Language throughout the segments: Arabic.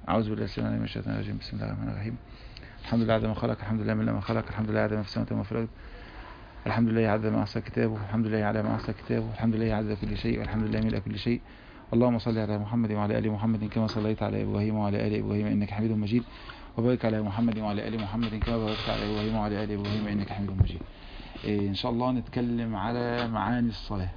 أعوذ بالله السميع العليم من الشيطان الرجيم. بسم الله الرحمن الرحيم. الحمد لله عدد ما خلق، الحمد لله من لما خلق، الحمد لله عدد ما في السماوات وما في الأرض، الحمد لله عدد ما أحصى كتابه، الحمد لله على ما أحصى كتابه، الحمد لله عدد كل شيء، والحمد لله ملء كل شيء. اللهم صل على محمد وعلى آل محمد كما صليت على إبراهيم وعلى آل إبراهيم إنك حميد مجيد، وبارك على محمد وعلى آل محمد كما باركت على إبراهيم وعلى آل إبراهيم إنك حميد مجيد. إن شاء الله نتكلم على معاني الصلاة.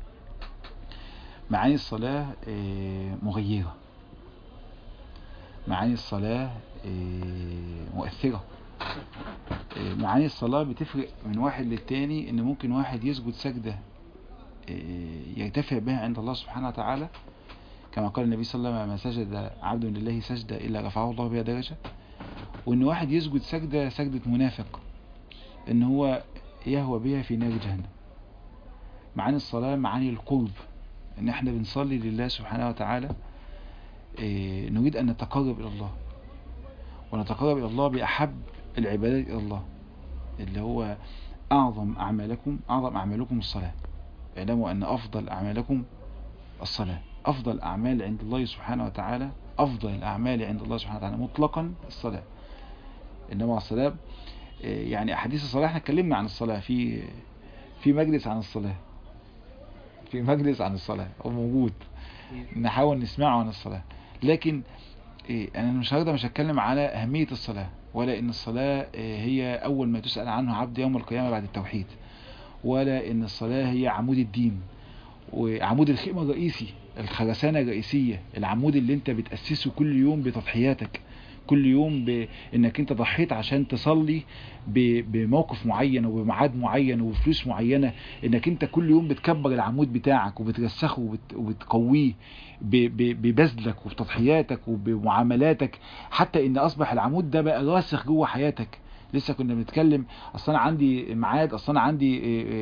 معاني الصلاة مغيرة، معاني الصلاة مؤثرة. معاني الصلاة بتفرق من واحد للتاني، ان ممكن واحد يسجد سجدة يرتفع بها عند الله سبحانه وتعالى، كما قال النبي صلى الله عليه وسلم: ما سجد عبد لله سجدة إلا رفعه الله بها درجة. وان واحد يسجد سجدة منافق، ان هو يهوى بها في نار جهنم. معاني الصلاة معاني القرب، ان احنا بنصلي لله سبحانه وتعالى، نريد ان نتقرب الى الله، ونتقرب الى الله بأحب العبادات الى الله، اللي هو اعظم اعمالكم الصلاة. اعلموا ان افضل اعمالكم الصلاة. افضل اعمال عند الله سبحانه وتعالى، افضل الاعمال عند الله سبحانه وتعالى مطلقا الصلاة. انما الصلاة يعني احاديث الصلاة، احنا اتكلمنا عن الصلاة في مجلس عن الصلاة، في مجلس عن الصلاة هو موجود، نحاول نسمعه عن الصلاة. لكن انا النهارده مش هتكلم على اهمية الصلاة، ولا ان الصلاة هي اول ما تسأل عنه عبد يوم القيامة بعد التوحيد، ولا ان الصلاة هي عمود الدين وعمود الخيمة الرئيسي، الخرسانة الرئيسية، العمود اللي انت بتأسسه كل يوم بتضحياتك، كل يوم بانك انت ضحيت عشان تصلي بموقف معين وبميعاد معين وبفلوس معينة، انك انت كل يوم بتكبر العمود بتاعك وبترسخه وبتقويه ببذلك وبتضحياتك وبمعاملاتك، حتى ان اصبح العمود ده بقى راسخ جوه حياتك. لسه كنا بنتكلم: اصل انا عندي ميعاد، اصل انا عندي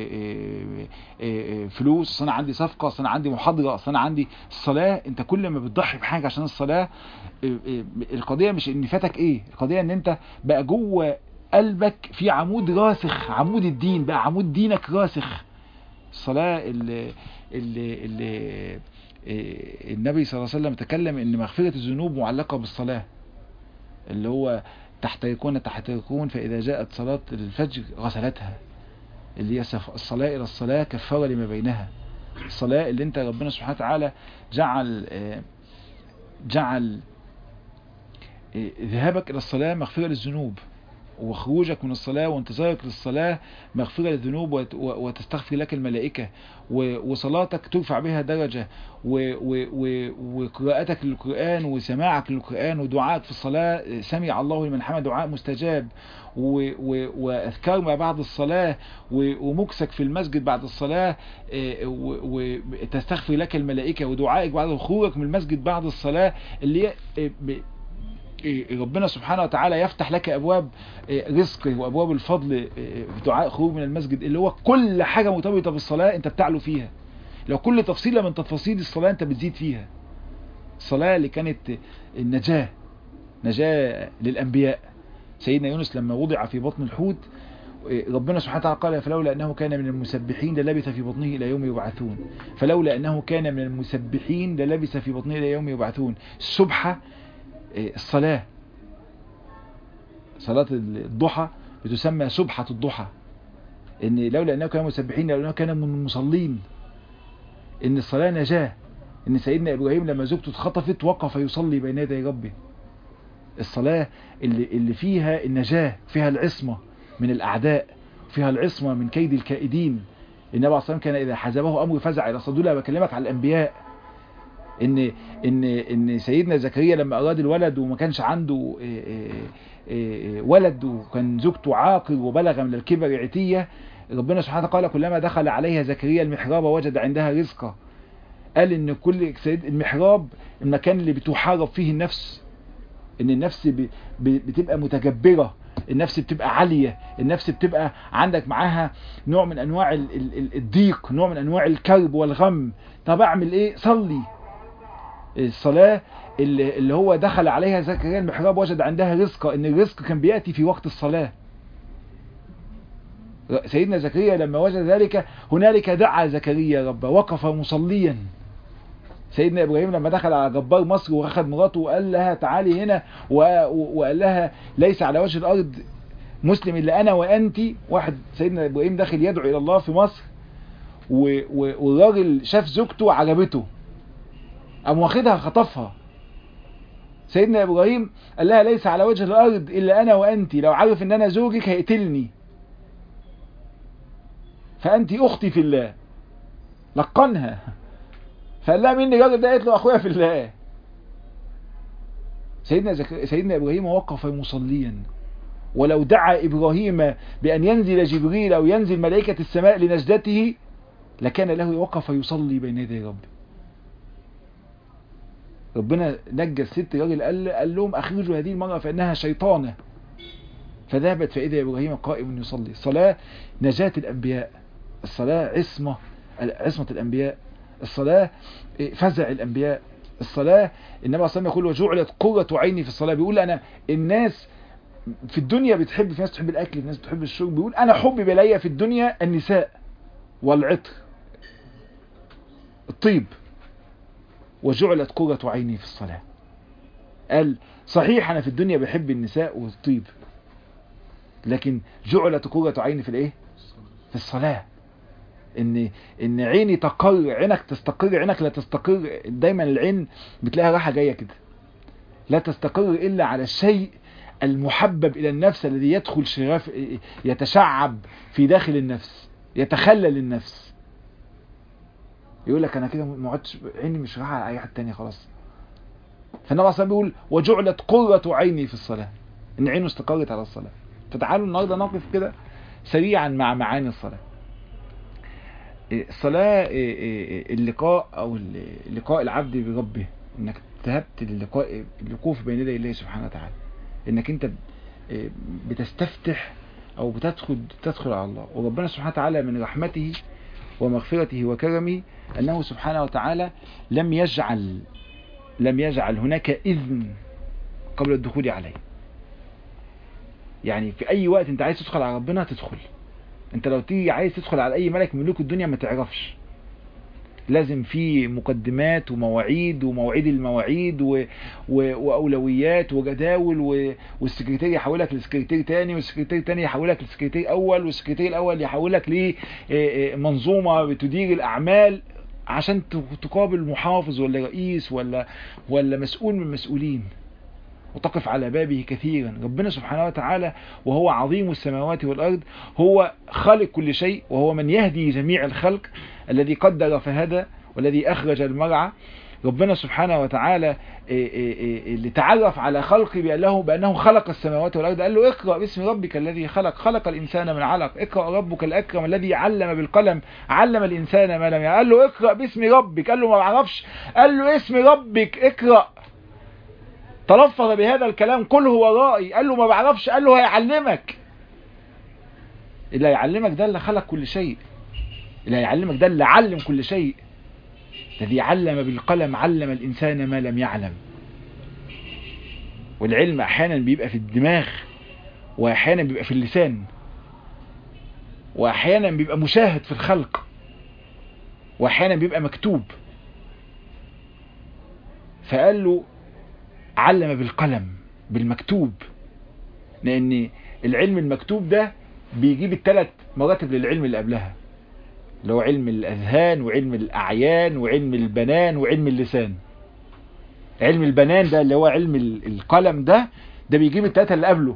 فلوس، اصل انا عندي صفقة، اصل انا عندي محاضرة، اصل انا عندي الصلاة. انت كل ما بتضحي بحاجة عشان الصلاة، القضية مش ان فاتك ايه، القضية ان انت بقى جوه قلبك في عمود راسخ، عمود الدين بقى، عمود دينك راسخ. الصلاة اللي النبي صلى الله عليه وسلم تكلم ان مغفرة الذنوب معلقة بالصلاة، اللي هو تحترقون فإذا جاءت صلاة الفجر غسلتها، اللي هي الصلاة إلى الصلاة كفارة لما بينها. الصلاة اللي انت ربنا سبحانه وتعالى جعل ذهابك إلى الصلاة مغفرة للذنوب، وخروجك من الصلاة وانتظارك للصلاة مغفرة للذنوب، وتستغفر لك الملائكة، وصلاتك ترفع بها درجة، وقراءتك للقرآن وسماعك للقرآن ودعائك في الصلاة سمع الله لمن حمد دعاء مستجاب، وأذكار ما بعد الصلاة، ومكسك في المسجد بعد الصلاة، وتستغفر لك الملائكة، ودعائك بعد خروجك من المسجد بعد الصلاة، اللي ربنا سبحانه وتعالى يفتح لك أبواب رزقه وأبواب الفضل في دعاء خروج من المسجد، اللي هو كل حاجة مرتبطة بالصلاة أنت بتعلو فيها. لو كل تفصيلة من تفاصيل الصلاة أنت بتزيد فيها. الصلاة اللي كانت نجاة للأنبياء. سيدنا يونس لما وضع في بطن الحوت، ربنا سبحانه وتعالى قال: فلولا أنه كان من المسبحين للبث في بطنه إلى يوم يبعثون. فلولا أنه كان من المسبحين للبث في بطنه إلى يوم يبعثون. السبحة الصلاة، صلاة الضحى بتسمى سبحة الضحى، ان لولا انه كان مسبحين لولا انه كان من المصلين، ان الصلاة نجاة، ان سيدنا ابراهيم لما زوجته اتخطفت وقف يصلي بين يدي ربه. الصلاة اللي فيها النجاة، فيها العصمة من الاعداء، فيها العصمة من كيد الكائدين. النبي عليه الصلاة والسلام كان اذا حزبه امر فزع الى صدوله. بكلمك على الانبياء، ان سيدنا زكريا لما اراد الولد وما كانش عنده ولد، وكان زوجته عاقر وبلغ من الكبر عتية، ربنا سبحانه قال: كلما دخل عليها زكريا المحراب وجد عندها رزقا. قال ان كل المحراب المكان اللي بتحارب فيه النفس، ان النفس بتبقى متجبرة، النفس بتبقى عالية، النفس بتبقى عندك معاها نوع من انواع الضيق، نوع من انواع الكرب والغم. طب اعمل ايه؟ صلي. الصلاة اللي هو دخل عليها زكريا المحراب وجد عندها رزقا، ان الرزق كان بيأتي في وقت الصلاة. سيدنا زكريا لما وجد ذلك هنالك دعا زكريا ربه، وقف مصليا. سيدنا ابراهيم لما دخل على جبار مصر واخد مراته وقال لها تعالي هنا وقال لها ليس على وجه الارض مسلم الا انا وانت. واحد سيدنا ابراهيم داخل يدعو الى الله في مصر والراجل شاف زوجته عجبته قام واخدها خطفها. سيدنا ابراهيم قال لها ليس على وجه الارض الا انا وانت، لو عارف ان انا زوجك هيقتلني، فانت اختي في الله. لقنها فقال لها مين الراجل ده؟ قالت له اخويا في الله. سيدنا ابراهيم وقف مصليا، ولو دعا ابراهيم بان ينزل جبريل او ينزل ملائكة السماء لنجدته لكان له وقف يصلي بين يدي ربه. ربنا نجى الست. راجل قال لهم اخرجوا هذه المرأة فانها شيطانة، فذهبت فاذا ابراهيم قائم يصلي. الصلاة نجاة الانبياء، الصلاة عصمة الانبياء، الصلاة فزع الانبياء، الصلاة النبي صلى الله عليه وسلم يقول وجعلت قرة عيني في الصلاة. بيقول انا الناس في الدنيا بتحب، في ناس تحب الاكل، في ناس بتحب الشرب، بيقول انا حبي بلايا في الدنيا النساء والعطر الطيب، وجعلت قرة عيني في الصلاة. قال صحيح انا في الدنيا بحب النساء والطيب، لكن جعلت قرة عيني في الايه؟ في الصلاة. ان عيني تقر، عينك تستقر، عينك لا تستقر. دايما العين بتلاقيها راحة جاية كده، لا تستقر الا على الشيء المحبب الى النفس الذي يدخل شغاف، يتشعب في داخل النفس، يتخلل النفس. يقول لك انا كده ما عدتش عيني مش رايحه على اي حد تاني خلاص. فالنبي اصلا بيقول وجعلت قرة عيني في الصلاة، ان عينه استقرت على الصلاة. فتعالوا النهارده نقف كده سريعا مع معاني الصلاة. الصلاة اللقاء او لقاء العبد بربه، انك ذهبت للقاء الوقوف بين يدي الله سبحانه وتعالى، انك انت بتستفتح او تدخل على الله. وربنا سبحانه وتعالى من رحمته ومغفرته وكرمه انه سبحانه وتعالى لم يجعل هناك اذن قبل الدخول عليه. يعني في اي وقت انت عايز تدخل على ربنا تدخل. انت لو تيجي عايز تدخل على اي ملك من ملوك الدنيا ما تعرفش، لازم في مقدمات ومواعيد ومواعيد المواعيد واولويات وجداول، والسكرتير يحولك لسكرتير تاني، والسكرتير تاني يحولك لسكرتير اول، والسكرتير الاول يحولك لمنظومة بتدير الاعمال عشان تقابل محافظ ولا رئيس ولا مسؤول من المسؤولين، وتقف على بابه كثيرا. ربنا سبحانه وتعالى وهو عظيم السماوات والأرض هو خالق كل شيء، وهو من يهدي جميع الخلق، الذي قدر فهدى والذي أخرج المرعى. ربنا سبحانه وتعالى اللي تعرف على خلقه بأنه خلق السماوات والأرض، قال له اقرأ باسم ربك الذي خلق الإنسان من علق، اقرأ ربك الأكرم الذي علم بالقلم علم الإنسان ما لم يعلم. قال له اقرأ باسم ربك، قال له ما بعرفش، قال له اسم ربك اقرأ. تلفظ بهذا الكلام قل هو رائي، قال له ما بعرفش، قال له هيعلمك. اللي هيعلمك ده اللي خلق كل شيء، اللي هيعلمك ده اللي علم كل شيء. الذي علم بالقلم علم الإنسان ما لم يعلم. والعلم أحيانا بيبقى في الدماغ، وأحيانا بيبقى في اللسان، وأحيانا بيبقى مشاهد في الخلق، وأحيانا بيبقى مكتوب. فقال له علم بالقلم بالمكتوب، لأن العلم المكتوب ده بيجيب الثلاث مراتب للعلم اللي قبلها، اللي هو علم الأذهان وعلم الأعيان وعلم البنان وعلم اللسان. علم البنان ده اللي هو علم القلم ده بيجيب الثلاثة اللي قبله.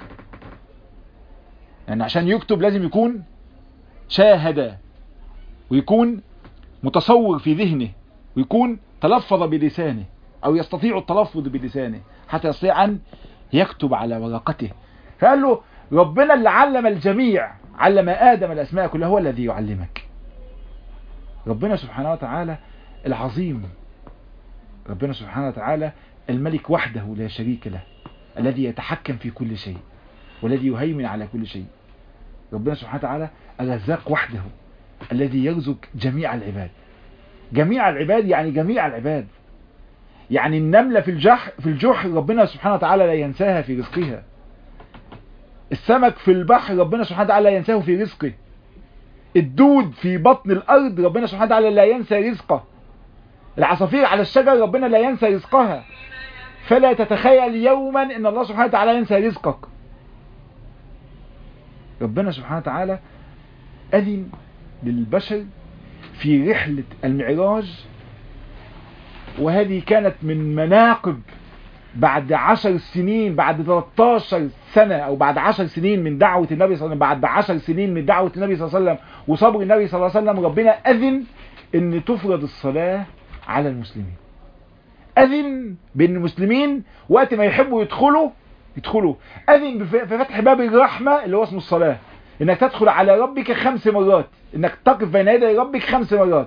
يعني عشان يكتب لازم يكون شاهد، ويكون متصور في ذهنه، ويكون تلفظ بلسانه أو يستطيع التلفظ بلسانه حتى يستطيع أن يكتب على ورقته. فقال له ربنا اللي علم الجميع، علم آدم الأسماء كلها، هو الذي يعلمك. ربنا سبحانه وتعالى العظيم، ربنا سبحانه وتعالى الملك وحده لا شريك له، الذي يتحكم في كل شيء والذي يهيمن على كل شيء. ربنا سبحانه وتعالى الرزاق وحده، الذي يرزق جميع العباد. جميع العباد يعني جميع العباد، يعني النملة في الجحر ربنا سبحانه وتعالى لا ينساها في رزقها. السمك في البحر ربنا سبحانه وتعالى لا ينساه في رزقه. الدود في بطن الأرض ربنا سبحانه وتعالى لا ينسى رزقه. العصافير على الشجر ربنا لا ينسى رزقها، فلا تتخيل يوما ان الله سبحانه وتعالى ينسى رزقك. ربنا سبحانه وتعالى أذن للبشر في رحلة المعراج، وهذه كانت من مناقب بعد 10 سنين، بعد 13 سنة أو بعد 10 سنين من دعوة النبي صلى الله عليه وسلم، بعد 10 سنين من دعوة النبي صلى الله عليه وسلم وصبر النبي صلى الله عليه وسلم، ربنا أذن أن تفرض الصلاة على المسلمين. أذن بأن المسلمين وقت ما يحبوا يدخلوا. أذن بفتح باب الرحمة اللي هو اسمه الصلاة، انك تدخل على ربك 5 مرات، انك تقف بين يدي ربك 5 مرات.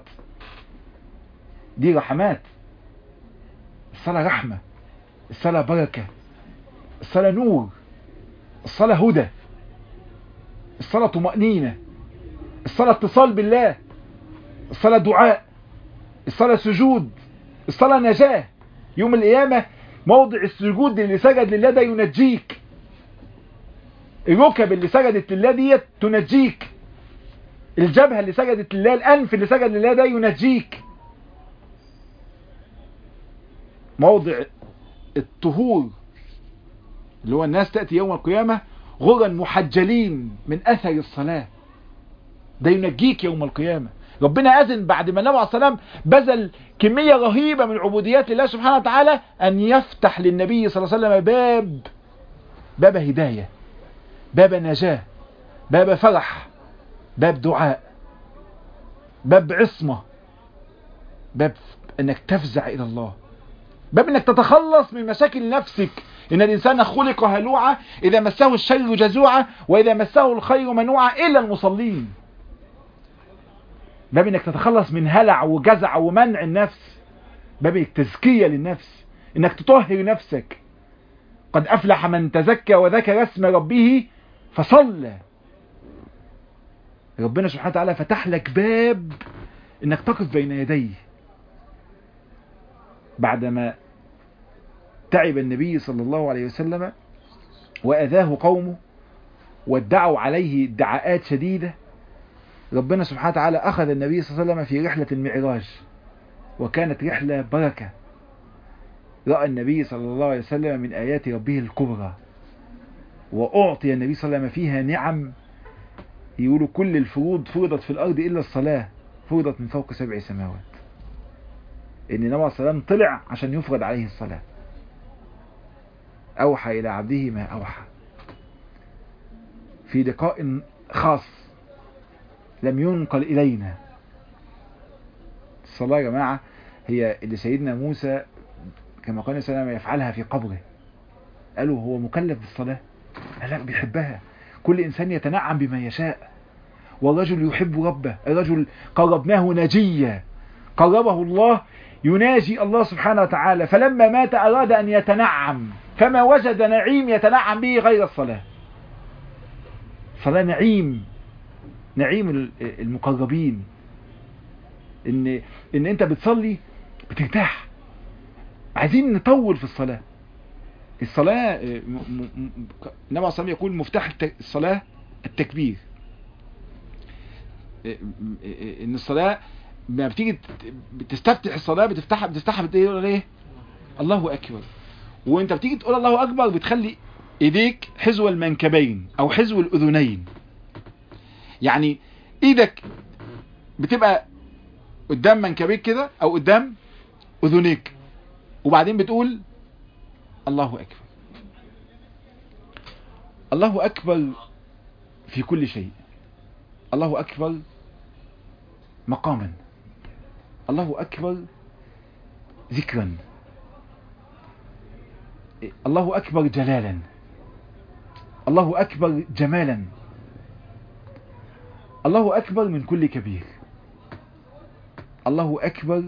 دي رحمات. الصلاة رحمة، الصلاة بركة، الصلاة نور، الصلاة هدى، الصلاة طمأنينة، الصلاة اتصال بالله، الصلاة دعاء، الصلاة سجود، الصلاة نجاة. يوم القيامة موضع السجود اللي سجد لله ده ينجيك، الركب اللي سجدت لله دي تنجيك، الجبهة اللي سجدت لله، الأنف اللي سجد لله ده ينجيك. موضع الطهور اللي هو الناس تأتي يوم القيامة غرا محجلين من أثر الصلاة، ده ينجيك يوم القيامة. ربنا أذن بعد ما النبي عليه الصلاة والسلام بذل كمية رهيبة من عبوديات لله سبحانه وتعالى أن يفتح للنبي صلى الله عليه وسلم باب هداية، باب نجاة، باب فرح، باب دعاء، باب عصمة، باب انك تفزع الى الله، باب انك تتخلص من مشاكل نفسك. ان الانسان خلق هلوعا اذا مسه الشر جزوعا واذا مسه الخير منوعا الا المصلين. باب انك تتخلص من هلع وجزع ومنع النفس، باب التزكية للنفس، انك تطهر نفسك. قد افلح من تزكى وذكر اسم ربه فصلى. ربنا سبحانه وتعالى فتح لك باب انك تقف بين يديه. بعدما تعب النبي صلى الله عليه وسلم وأذاه قومه وادعوا عليه ادعاءات شديدة، ربنا سبحانه وتعالى أخذ النبي صلى الله عليه وسلم في رحلة المعراج، وكانت رحلة بركة. رأى النبي صلى الله عليه وسلم من آيات ربه الكبرى، وأعطي النبي صلى الله عليه وسلم فيها نعم. يقولوا كل الفروض فرضت في الأرض إلا الصلاة، فرضت من فوق 7 سماوات. إن النبي عليه الصلاة والسلام طلع عشان يفرض عليه الصلاة. أوحى إلى عبده ما أوحى في لقاء خاص لم ينقل إلينا. الصلاة يا جماعة هي اللي سيدنا موسى كما قال صلى الله عليه وسلم يفعلها في قبره. قالوا هو مكلف بالصلاة؟ قال لا، بيحبها. كل إنسان يتنعم بما يشاء، والرجل يحب ربه. الرجل قربناه نجيا، قربه الله يناجي الله سبحانه وتعالى. فلما مات أراد أن يتنعم، فما وجد نعيم يتنعم به غير الصلاة. صلاة نعيم المقربين. إن أنت بتصلي بترتاح. عايزين نطول في الصلاة. الصلاة النبي عليه الصلاة والسلام يقول مفتاح الصلاة التكبير. ان الصلاة لما بتيجي بتستفتح الصلاة بتفتحها بتقول ايه؟ الله اكبر. وانت بتيجي تقول الله اكبر بتخلي ايديك حذو المنكبين او حذو الاذنين. يعني ايدك بتبقى قدام منكبيك كده او قدام اذنيك، وبعدين بتقول الله اكبر. الله اكبر في كل شيء. الله اكبر مقاما، الله أكبر ذكرا، الله أكبر جلالا، الله أكبر جمالا، الله أكبر من كل كبير، الله أكبر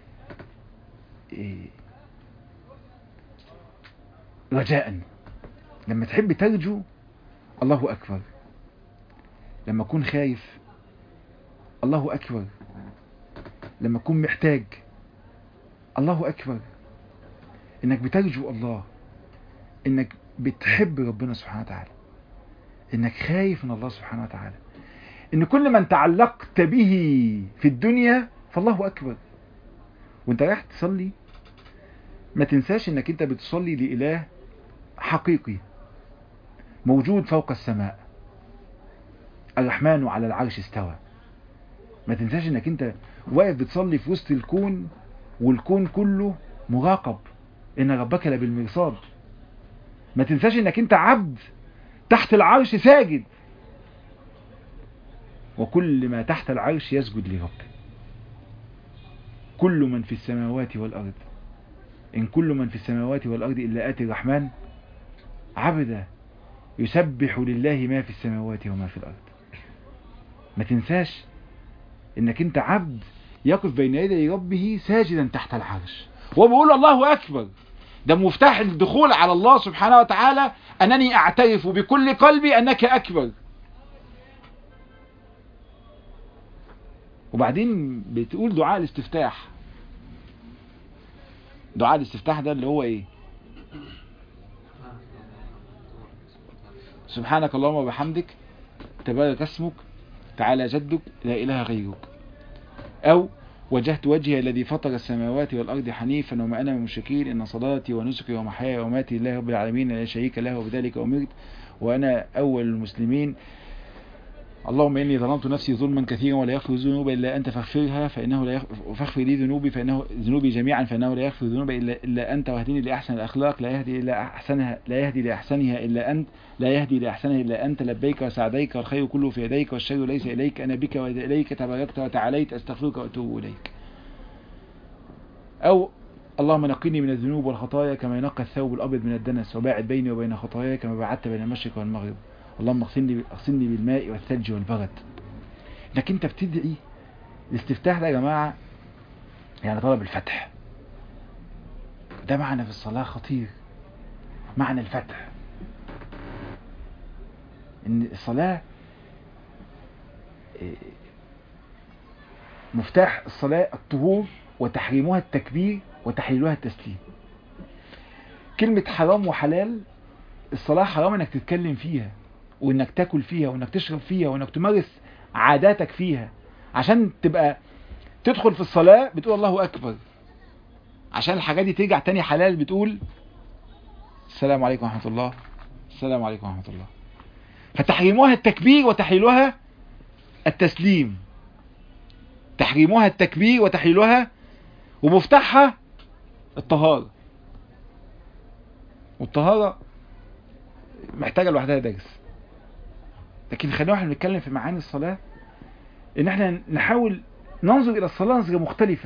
رجاء. لما تحب ترجو الله أكبر، لما أكون خايف الله أكبر، لما أكون محتاج الله أكبر. إنك بترجو الله، إنك بتحب ربنا سبحانه وتعالى، إنك خايف من الله سبحانه وتعالى، إن كل من تعلقت به في الدنيا فالله أكبر، وانت رايح تصلي ما تنساش انك انت بتصلي لإله حقيقي موجود فوق السماء، الرحمن على العرش استوى. ما تنساش انك انت واقف بتصلي في وسط الكون، والكون كله مراقب، ان ربك لبالمرصاد. ما تنساش انك انت عبد تحت العرش ساجد، وكل ما تحت العرش يسجد لربه. كل من في السماوات والأرض، إن كل من في السماوات والأرض إلا آتي الرحمن عبدا، يسبح لله ما في السماوات وما في الأرض. ما تنساش إنك أنت عبد يقف بين يدي ربه ساجدا تحت العرش وبيقول الله أكبر. ده مفتاح الدخول على الله سبحانه وتعالى، أنني أعترف بكل قلبي أنك أكبر. وبعدين بتقول دعاء الاستفتاح. دعاء الاستفتاح ده اللي هو ايه؟ سبحانك اللهم وبحمدك، تبارك اسمك، تعالى جدك، لا اله غيرك. او وجهت وجهي الذي فطر السماوات والارض حنيفا وما انا من المشركين، ان صلاتي ونسكي ومحياي ومماتي لله رب العالمين لا شريك له وبذلك امرت وانا اول المسلمين. اللهم إني ظلمت نفسي ظلما كثيرا ولا يغفر الذنوب إلا أنت فاغفرها فاغفر لي ذنوبي فإنه ذنوبي جميعا فإنه لا يغفر الذنوب إلا أنت، واهدني لأحسن الأخلاق لا يهدي لأحسنها إلا أنت، لا يهدي لأحسنها إلا أنت. لبيك وسعديك والخير كله في يديك والشر ليس إليك، أنا بك وإليك تباركت وتعاليت، أستغفرك وأتوب إليك. أو اللهم نقني من الذنوب والخطايا كما ينقى الثوب الأبيض من الدنس، وباعد بيني وبين خطاياي كما بعدت بين المشرق والمغرب. اللهم اغسلني بالماء والثلج والبرد. انك انت بتدعي الاستفتاح ده يا جماعة يعني طلب الفتح. ده معنى في الصلاة خطير، معنى الفتح. ان الصلاة مفتاح الصلاة الطهور، وتحريمها التكبير، وتحليلها التسليم. كلمة حرام وحلال، الصلاة حرام انك تتكلم فيها، وانك تاكل فيها، وانك تشرب فيها، وانك تمارس عاداتك فيها. عشان تبقى تدخل في الصلاة بتقول الله أكبر، عشان الحاجات دي ترجع تاني حلال بتقول السلام عليكم ورحمة الله، السلام عليكم ورحمة الله. فتحريمها التكبير وتحليلها التسليم. تحريمها التكبير وتحليلها، ومفتاحها الطهارة. والطهارة محتاجة لوحدها درس. لكن خلينا احنا بنتكلم في معاني الصلاة، ان احنا نحاول ننظر الى الصلاة نظرة مختلفة.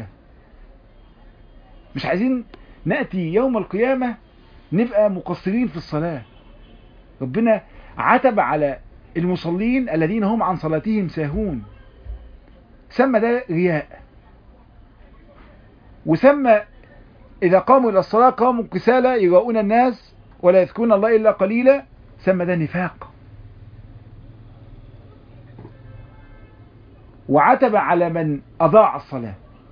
مش عايزين نأتي يوم القيامة نبقى مقصرين في الصلاة. ربنا عتب على المصلين الذين هم عن صلاتهم ساهون، سمى ده رياء، وسمى إذا قاموا إلى الصلاة قاموا كسالى يراؤون الناس ولا يذكرون الله إلا قليلا، سمى ده نفاق. وعتب على من أضاع الصلاة،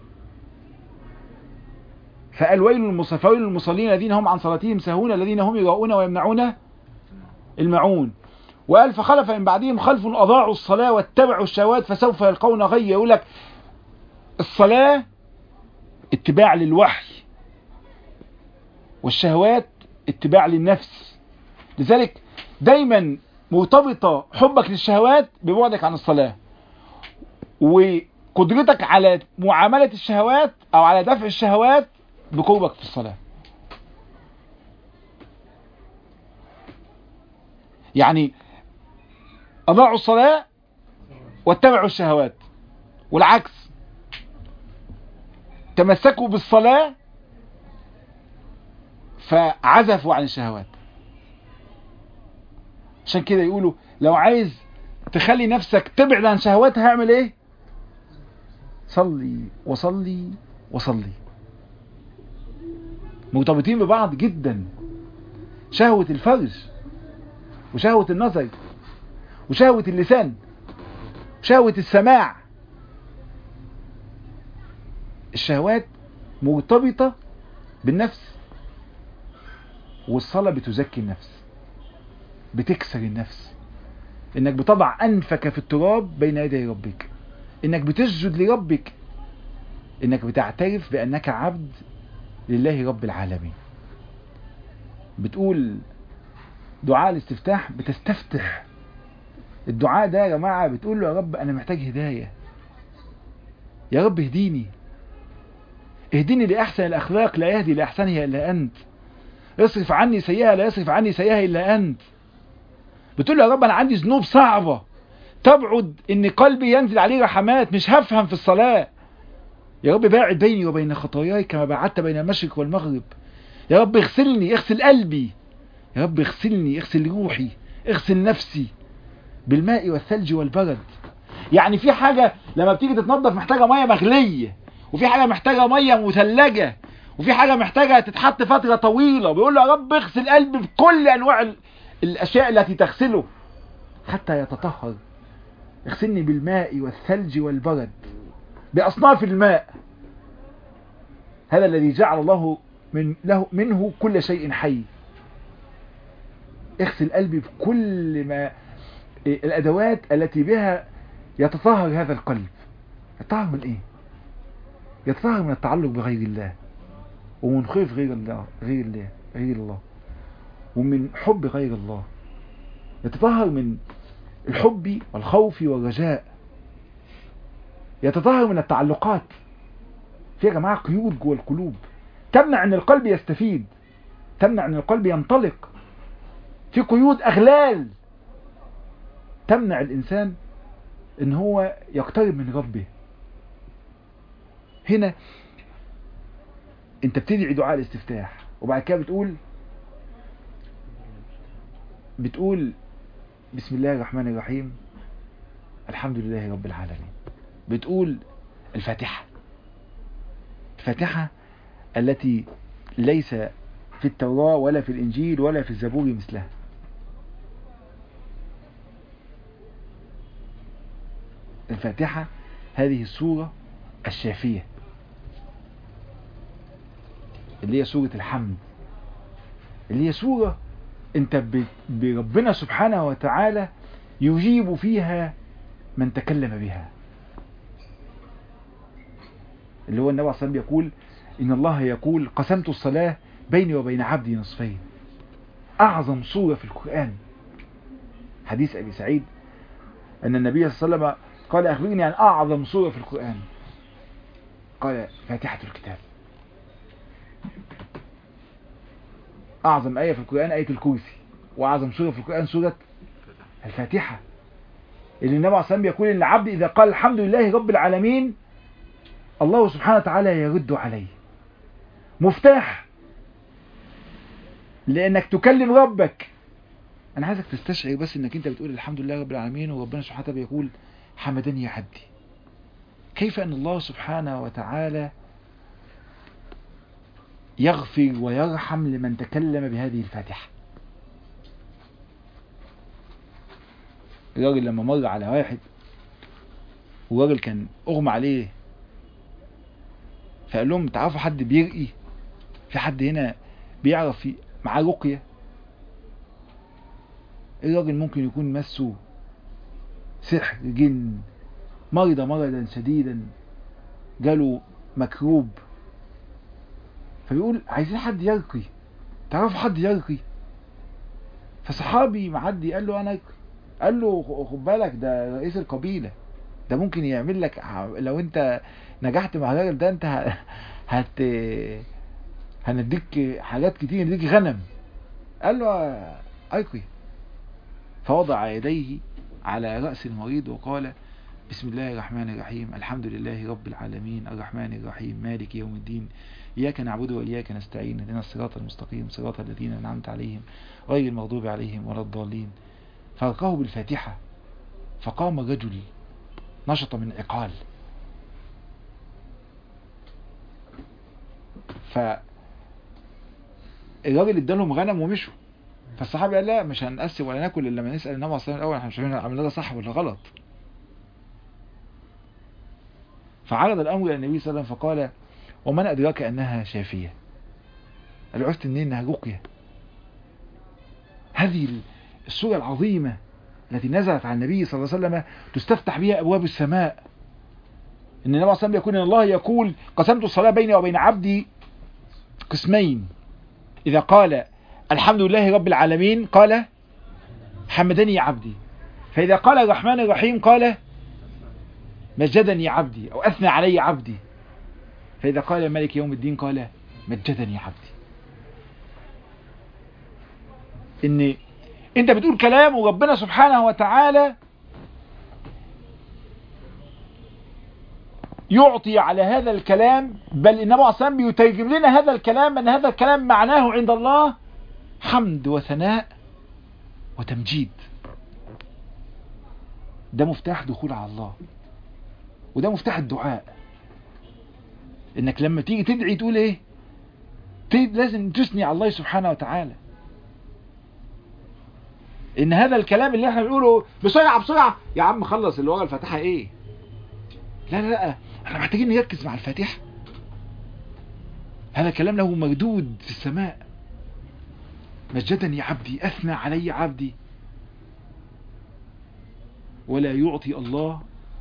فقال ويل للمصلين الذين هم عن صلاتهم ساهون الذين هم يراؤون ويمنعون المعون. وقال فخلف من بعدهم خلف أضاعوا الصلاة واتبعوا الشهوات فسوف يلقون غيا. يقول لك الصلاة اتباع للوحي، والشهوات اتباع للنفس. لذلك دايما مرتبطة حبك للشهوات ببعدك عن الصلاة، وقدرتك على معاملة الشهوات او على دفع الشهوات بقربك في الصلاة. يعني اضاعوا الصلاة واتبعوا الشهوات، والعكس تمسكوا بالصلاة فعزفوا عن الشهوات. عشان كده يقولوا لو عايز تخلي نفسك تبعد عن شهواتها اعمل ايه؟ صلي وصلي وصلي. مرتبطين ببعض جدا. شهوة الفرج وشهوة النظر وشهوة اللسان وشهوة السماع، الشهوات مرتبطة بالنفس، والصلاة بتزكي النفس، بتكسر النفس. انك بتضع انفك في التراب بين يدي ربك، انك بتسجد لربك انك بتعترف بانك عبد لله رب العالمين. بتقول دعاء الاستفتاح، بتستفتح الدعاء ده يا جماعة، بتقول له يا رب انا محتاج هداية، يا رب اهديني، اهديني لأحسن الأخلاق لا يهدي لأحسنها إلا أنت، اصرف عني سيئها لا يصرف عني سيئها إلا أنت. بتقول له يا رب أنا عندي ذنوب صعبة تبعد إن قلبي ينزل عليه رحمات، مش هفهم في الصلاة، يا رب باعد بيني وبين خطاياي كما بعدت بين المشرق والمغرب. يا رب اغسلني، اغسل قلبي، يا رب اغسلني، اغسل روحي، اغسل نفسي بالماء والثلج والبرد. يعني في حاجة لما بتيجي تتنظف محتاجة مية مغلية، وفي حاجة محتاجة مية مثلجة، وفي حاجة محتاجة تتحط فترة طويلة. بيقول له يا رب اغسل قلبي بكل أنواع الأشياء التي تغسله حتى يتطهر. اغسلني بالماء والثلج والبرد، بأصناف الماء، هذا الذي جعل الله منه كل شيء حي. اغسل قلبي بكل ما الأدوات التي بها يتطهر هذا القلب. يتطهر من ايه؟ يتطهر من التعلق بغير الله، ومن خوف غير الله، ومن حب غير الله. يتطهر من الحب والخوف والرجاء. يتطهر من التعلقات. في يا جماعة قيود جوه القلوب تمنع ان القلب يستفيد، تمنع ان القلب ينطلق. في قيود، اغلال تمنع الانسان ان هو يقترب من ربه. هنا انت بتدعي دعاء الاستفتاح، وبعد كده بتقول بسم الله الرحمن الرحيم الحمد لله رب العالمين. بتقول الفاتحة التي ليس في التوراة ولا في الإنجيل ولا في الزبور مثلها. الفاتحة هذه السورة الشافية اللي هي سورة الحمد، اللي هي سورة انت بربنا سبحانه وتعالى يجيب فيها من تكلم بها. اللي هو النبي عليه الصلاة والسلام يقول إن الله يقول قسمت الصلاة بيني وبين عبدي نصفين. أعظم سورة في القرآن. حديث أبي سعيد أن النبي صلى الله عليه وسلم قال أخبرني عن أعظم سورة في القرآن، قال فاتحة الكتاب. أعظم آية في القرآن آية الكرسي، وأعظم سورة في القرآن سورة الفاتحة، اللي النبي عليه الصلاة والسلام يقول إن العبد إذا قال الحمد لله رب العالمين الله سبحانه وتعالى يرد عليه. مفتاح لأنك تكلم ربك. أنا عايزك تستشعر بس إنك أنت بتقول الحمد لله رب العالمين، وربنا سبحانه وتعالى بيقول حمدني يا عبدي. كيف أن الله سبحانه وتعالى يغفر ويرحم لمن تكلم بهذه الفاتحة. الراجل لما مر على واحد، والراجل كان أغمى عليه، فقال لهم تعرفوا حد بيرقي؟ في حد هنا بيعرف معاه رقية؟ الراجل ممكن يكون مسه سحر، جن، مرضا شديدا، جاله مكروب، فبيقول عايزين حد يرقي، تعرفوا حد يرقي؟ فصحابي معدي قال له انا يرقي. قال له خد بالك ده رئيس القبيلة، ده ممكن يعمل لك، لو انت نجحت مع الراجل ده انت هنديك حاجات كتير، نديك غنم. قال له ارقي. فوضع يديه على رأس المريض وقال بسم الله الرحمن الرحيم الحمد لله رب العالمين الرحمن الرحيم مالك يوم الدين إياك نعبد وإياك نستعين اهدنا الصراط المستقيم صراط الذين أنعمت عليهم غير المغضوب عليهم ولا الضالين. فرقه بالفاتحة، فقام رجل نشط من عقال. فالراجل ادالهم غنم ومشوا. فالصحابي قال لا مش هنقسم ولا ناكل الا لما نسال النبي صلى الله عليه وسلم الاول، احنا مش عاملين ده صح ولا غلط. فعرض الامر الى النبي صلى الله عليه وسلم فقال ومن ادراك انها شافيه؟ قال له عرفت منين انها رقيه؟ هذه السوره العظيمه التي نزلت على النبي صلى الله عليه وسلم تستفتح بها ابواب السماء، ان النبي صلى الله عليه وسلم يقول ان الله يقول قسمت الصلاة بيني وبين عبدي قسمين، اذا قال الحمد لله رب العالمين قال حمدني عبدي، فاذا قال الرحمن الرحيم قال مجدني عبدي او اثنى علي عبدي، فاذا قال مالك يوم الدين قال مجدني عبدي. ان انت بتقول كلام وربنا سبحانه وتعالى يعطي على هذا الكلام، بل النبي عليه الصلاة والسلام بيترجم لنا هذا الكلام ان هذا الكلام معناه عند الله حمد وثناء وتمجيد. ده مفتاح دخول على الله، وده مفتاح الدعاء. انك لما تيجي تدعي تقول ايه؟ لازم تثني على الله سبحانه وتعالى. ان هذا الكلام اللي احنا بنقوله بسرعة بسرعة، يا عم خلص اللي ورا الفاتحة ايه؟ لا لا لا، احنا محتاجين نركز مع الفاتحة. هذا الكلام له مردود في السماء. مجدني عبدي، اثنى علي عبدي. ولا يعطي الله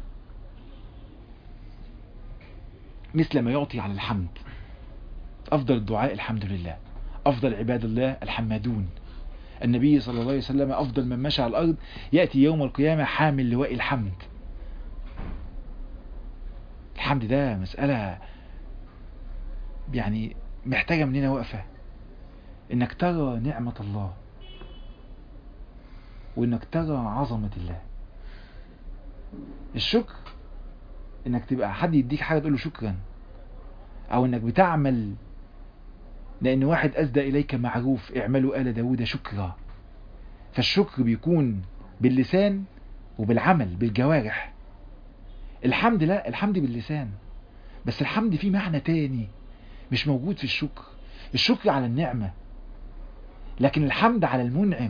مثل ما يعطي على الحمد. افضل الدعاء الحمد لله، افضل عباد الله الحمادون. النبي صلى الله عليه وسلم افضل من مشى على الارض يأتي يوم القيامة حامل لواء الحمد. الحمد ده مسألة يعني محتاجة مننا وقفة، انك ترى نعمة الله وانك ترى عظمة الله. الشكر انك تبقى حد يديك حاجة تقول له شكرا، او انك بتعمل لان واحد اسدى اليك معروف، اعملوا آل داود شكرا. فالشكر بيكون باللسان وبالعمل بالجوارح. الحمد لا، الحمد باللسان، بس الحمد فيه معنى تاني مش موجود في الشكر. الشكر على النعمة، لكن الحمد على المنعم.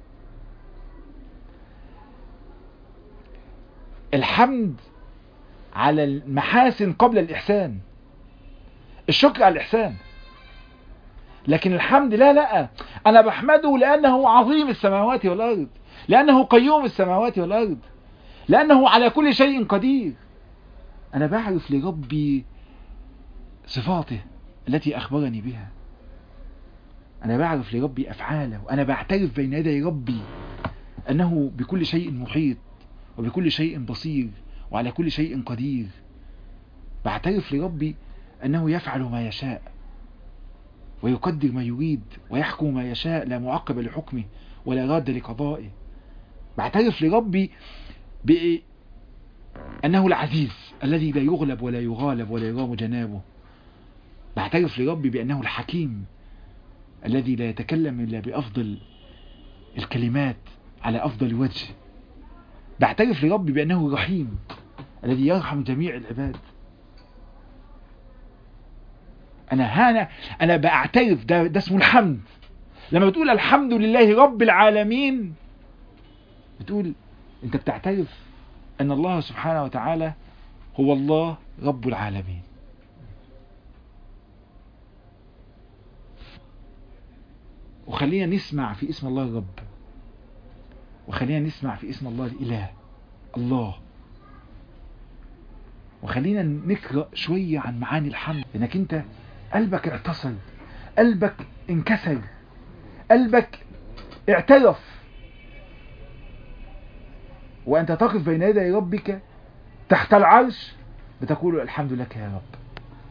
الحمد على المحاسن قبل الإحسان، الشكر على الإحسان. لكن الحمد لا، أنا بحمده لأنه عظيم السماوات والأرض، لأنه قيوم السماوات والأرض، لأنه على كل شيء قدير. أنا بعرف لربي صفاته التي أخبرني بها، أنا بعرف لربي أفعاله، وأنا بعترف بين يدي ربي أنه بكل شيء محيط وبكل شيء بصير وعلى كل شيء قدير. بعترف لربي أنه يفعل ما يشاء ويقدر ما يريد ويحكم ما يشاء، لا معقب لحكمه ولا راد لقضائه. بعترف لربي بأنه العزيز الذي لا يغلب ولا يغالب ولا يرام جنابه. بعترف لربي بأنه الحكيم الذي لا يتكلم إلا بأفضل الكلمات على أفضل وجه. بعترف لربي بأنه الرحيم الذي يرحم جميع العباد. أنا بعترف، ده اسمه الحمد. لما بتقول الحمد لله رب العالمين، بتقول أنت بتعترف أن الله سبحانه وتعالى هو الله رب العالمين. وخلينا نسمع في اسم الله الرب، وخلينا نسمع في اسم الله الإله الله، وخلينا نقرأ شوية عن معاني الحمد. لأنك أنت قلبك اعتصل، قلبك انكسر، قلبك اعترف، وأنت تقف بين يدي ربك تحت العرش بتقول الحمد لك يا رب.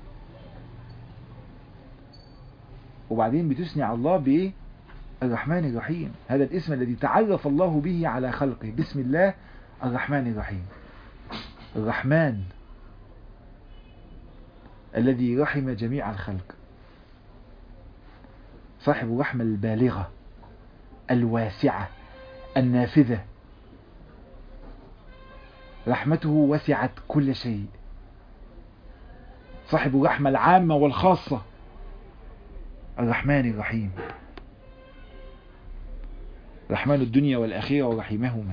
وبعدين بتثني على الله بإيه؟ الرحمن الرحيم. هذا الاسم الذي تعرف الله به على خلقه. بسم الله الرحمن الرحيم. الرحمن الذي رحم جميع الخلق، صاحب الرحمة البالغة الواسعة النافذة. رحمته وسعت كل شيء. صاحب الرحمة العامة والخاصة، الرحمن الرحيم. رحمن الدنيا والآخرة ورحيمهما.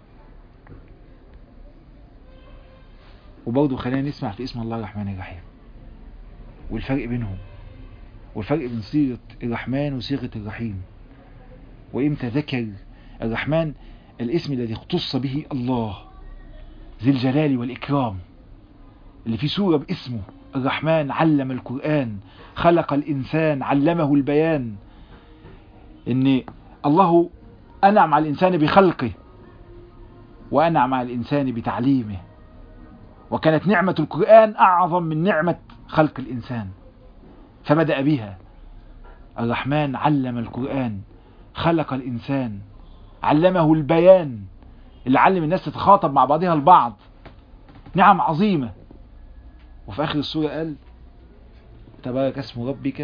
وبرضه خلينا نسمع في اسم الله الرحمن الرحيم والفرق بينهم، والفرق بين صيغة الرحمن وصيغة الرحيم. وإمتى ذكر الرحمن الاسم الذي اختص به الله ذي الجلال والإكرام، اللي في سورة باسمه الرحمن علم القرآن خلق الإنسان علمه البيان، إن الله أنعم على الإنسان بخلقه وأنعم على الإنسان بتعليمه، وكانت نعمة القرآن أعظم من نعمة خلق الإنسان، فبدأ بها. الرحمن علم القرآن خلق الإنسان علمه البيان، اللي علم الناس تتخاطب مع بعضها البعض، نعم عظيمة. وفي آخر السورة قال تبارك اسم ربك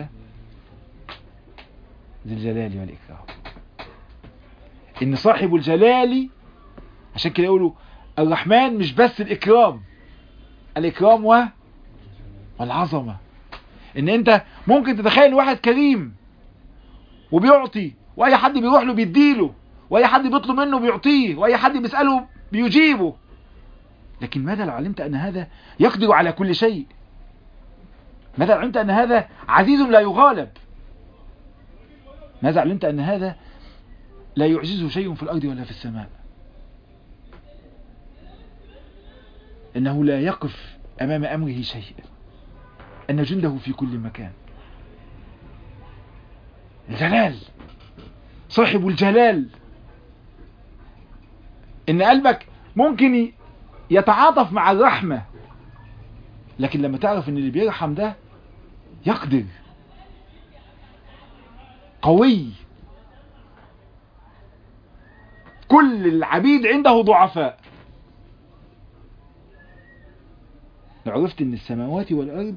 ذي الجلال والإكرام، إن صاحب الجلال، عشان كده يقولوا الرحمن مش بس الإكرام، الإكرام والعظمة. إن أنت ممكن تتخيل واحد كريم وبيعطي، وأي حد بيروح له بيديله، وأي حد بيطلب منه بيعطيه، وأي حد بيسأله بيجيبه، لكن ماذا لو علمت أن هذا يقدر على كل شيء؟ ماذا لو علمت أن هذا عزيز لا يغالب؟ ماذا علمت أن هذا لا يعجزه شيء في الأرض ولا في السماء؟ إنه لا يقف أمام أمره شيء، أن جنده في كل مكان. الجلال، صاحب الجلال، إن قلبك ممكن يتعاطف مع الرحمة، لكن لما تعرف إن اللي بيرحم ده يقدر، قوي، كل العبيد عنده ضعفاء. لو عرفت إن السماوات والأرض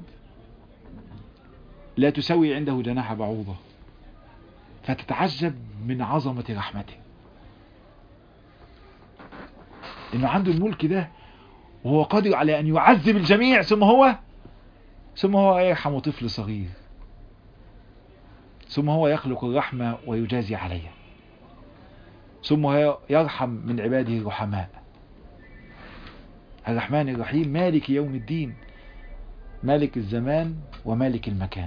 لا تسوي عنده جناح بعوضة، فتتعجب من عظمة رحمته، إنه عنده الملك ده وهو قادر على أن يعذب الجميع، ثم هو يرحم طفل صغير، ثم هو يخلق الرحمة ويجازي عليها، ثم هو يرحم من عباده الرحماء. الرحمن الرحيم مالك يوم الدين، مالك الزمان ومالك المكان،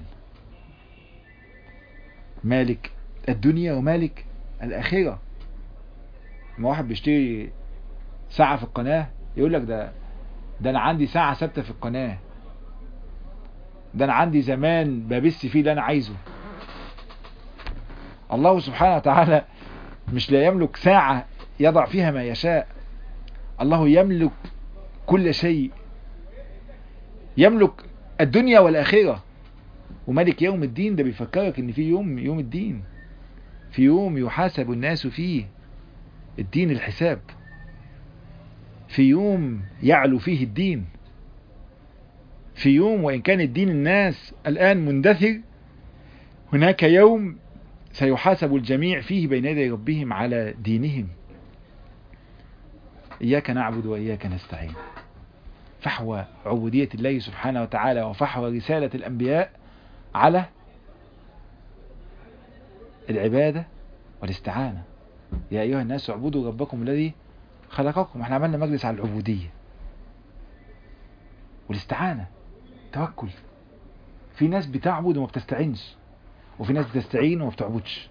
مالك الدنيا ومالك الآخرة. لما واحد بيشتري ساعة في القناة يقول لك ده أنا عندي ساعة ثابتة في القناة، ده أنا عندي زمان ببث فيه اللي أنا عايزه. الله سبحانه وتعالى مش لا يملك ساعة يضع فيها ما يشاء، الله يملك كل شيء، يملك الدنيا والآخرة. وملك يوم الدين ده بيفكرك ان في يوم الدين، في يوم يحاسب الناس فيه، الدين الحساب، في يوم يعلو فيه الدين، في يوم وإن كان الدين الناس الآن مندثر، هناك يوم سيحاسب الجميع فيه بين يدي ربهم على دينهم. إياك نعبد وإياك نستعين، فحوى عبودية الله سبحانه وتعالى وفحوى رسالة الأنبياء على العبادة والاستعانة. يا أيها الناس اعبدوا ربكم الذي خلقكم. احنا عملنا مجلس على العبودية والاستعانة، توكل. في ناس بتعبد وما بتستعينش، وفي ناس بتستعين وما بتعبدش،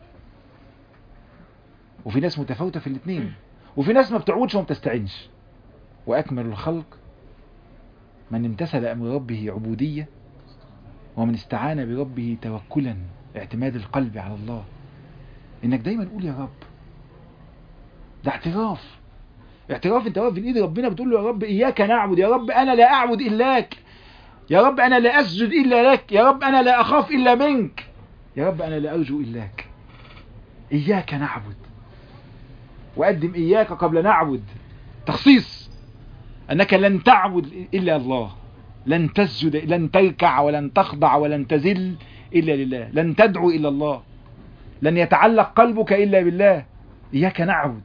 وفي ناس متفاوتة في الاثنين، وفي ناس ما بتعبدش وما بتستعينش. وأكمل الخلق من امتثل أمر ربه عبودية، ومن استعان بربه توكلا، اعتماد القلب على الله. انك دايما تقول يا رب، ده اعتراف انت واقف بين ايد ربنا بتقول له يا رب اياك نعبد، يا رب انا لا اعبد الاك، يا رب انا لا اسجد الا لك، يا رب انا لا اخاف الا منك، يا رب انا لا ارجو الاك. اياك نعبد، وقدم اياك قبل نعبد، تخصيص انك لن تعبد الا الله، لن تسجد، لن تركع ولن تخضع ولن تذل الا لله، لن تدعو الا الله، لن يتعلق قلبك الا بالله. اياك نعبد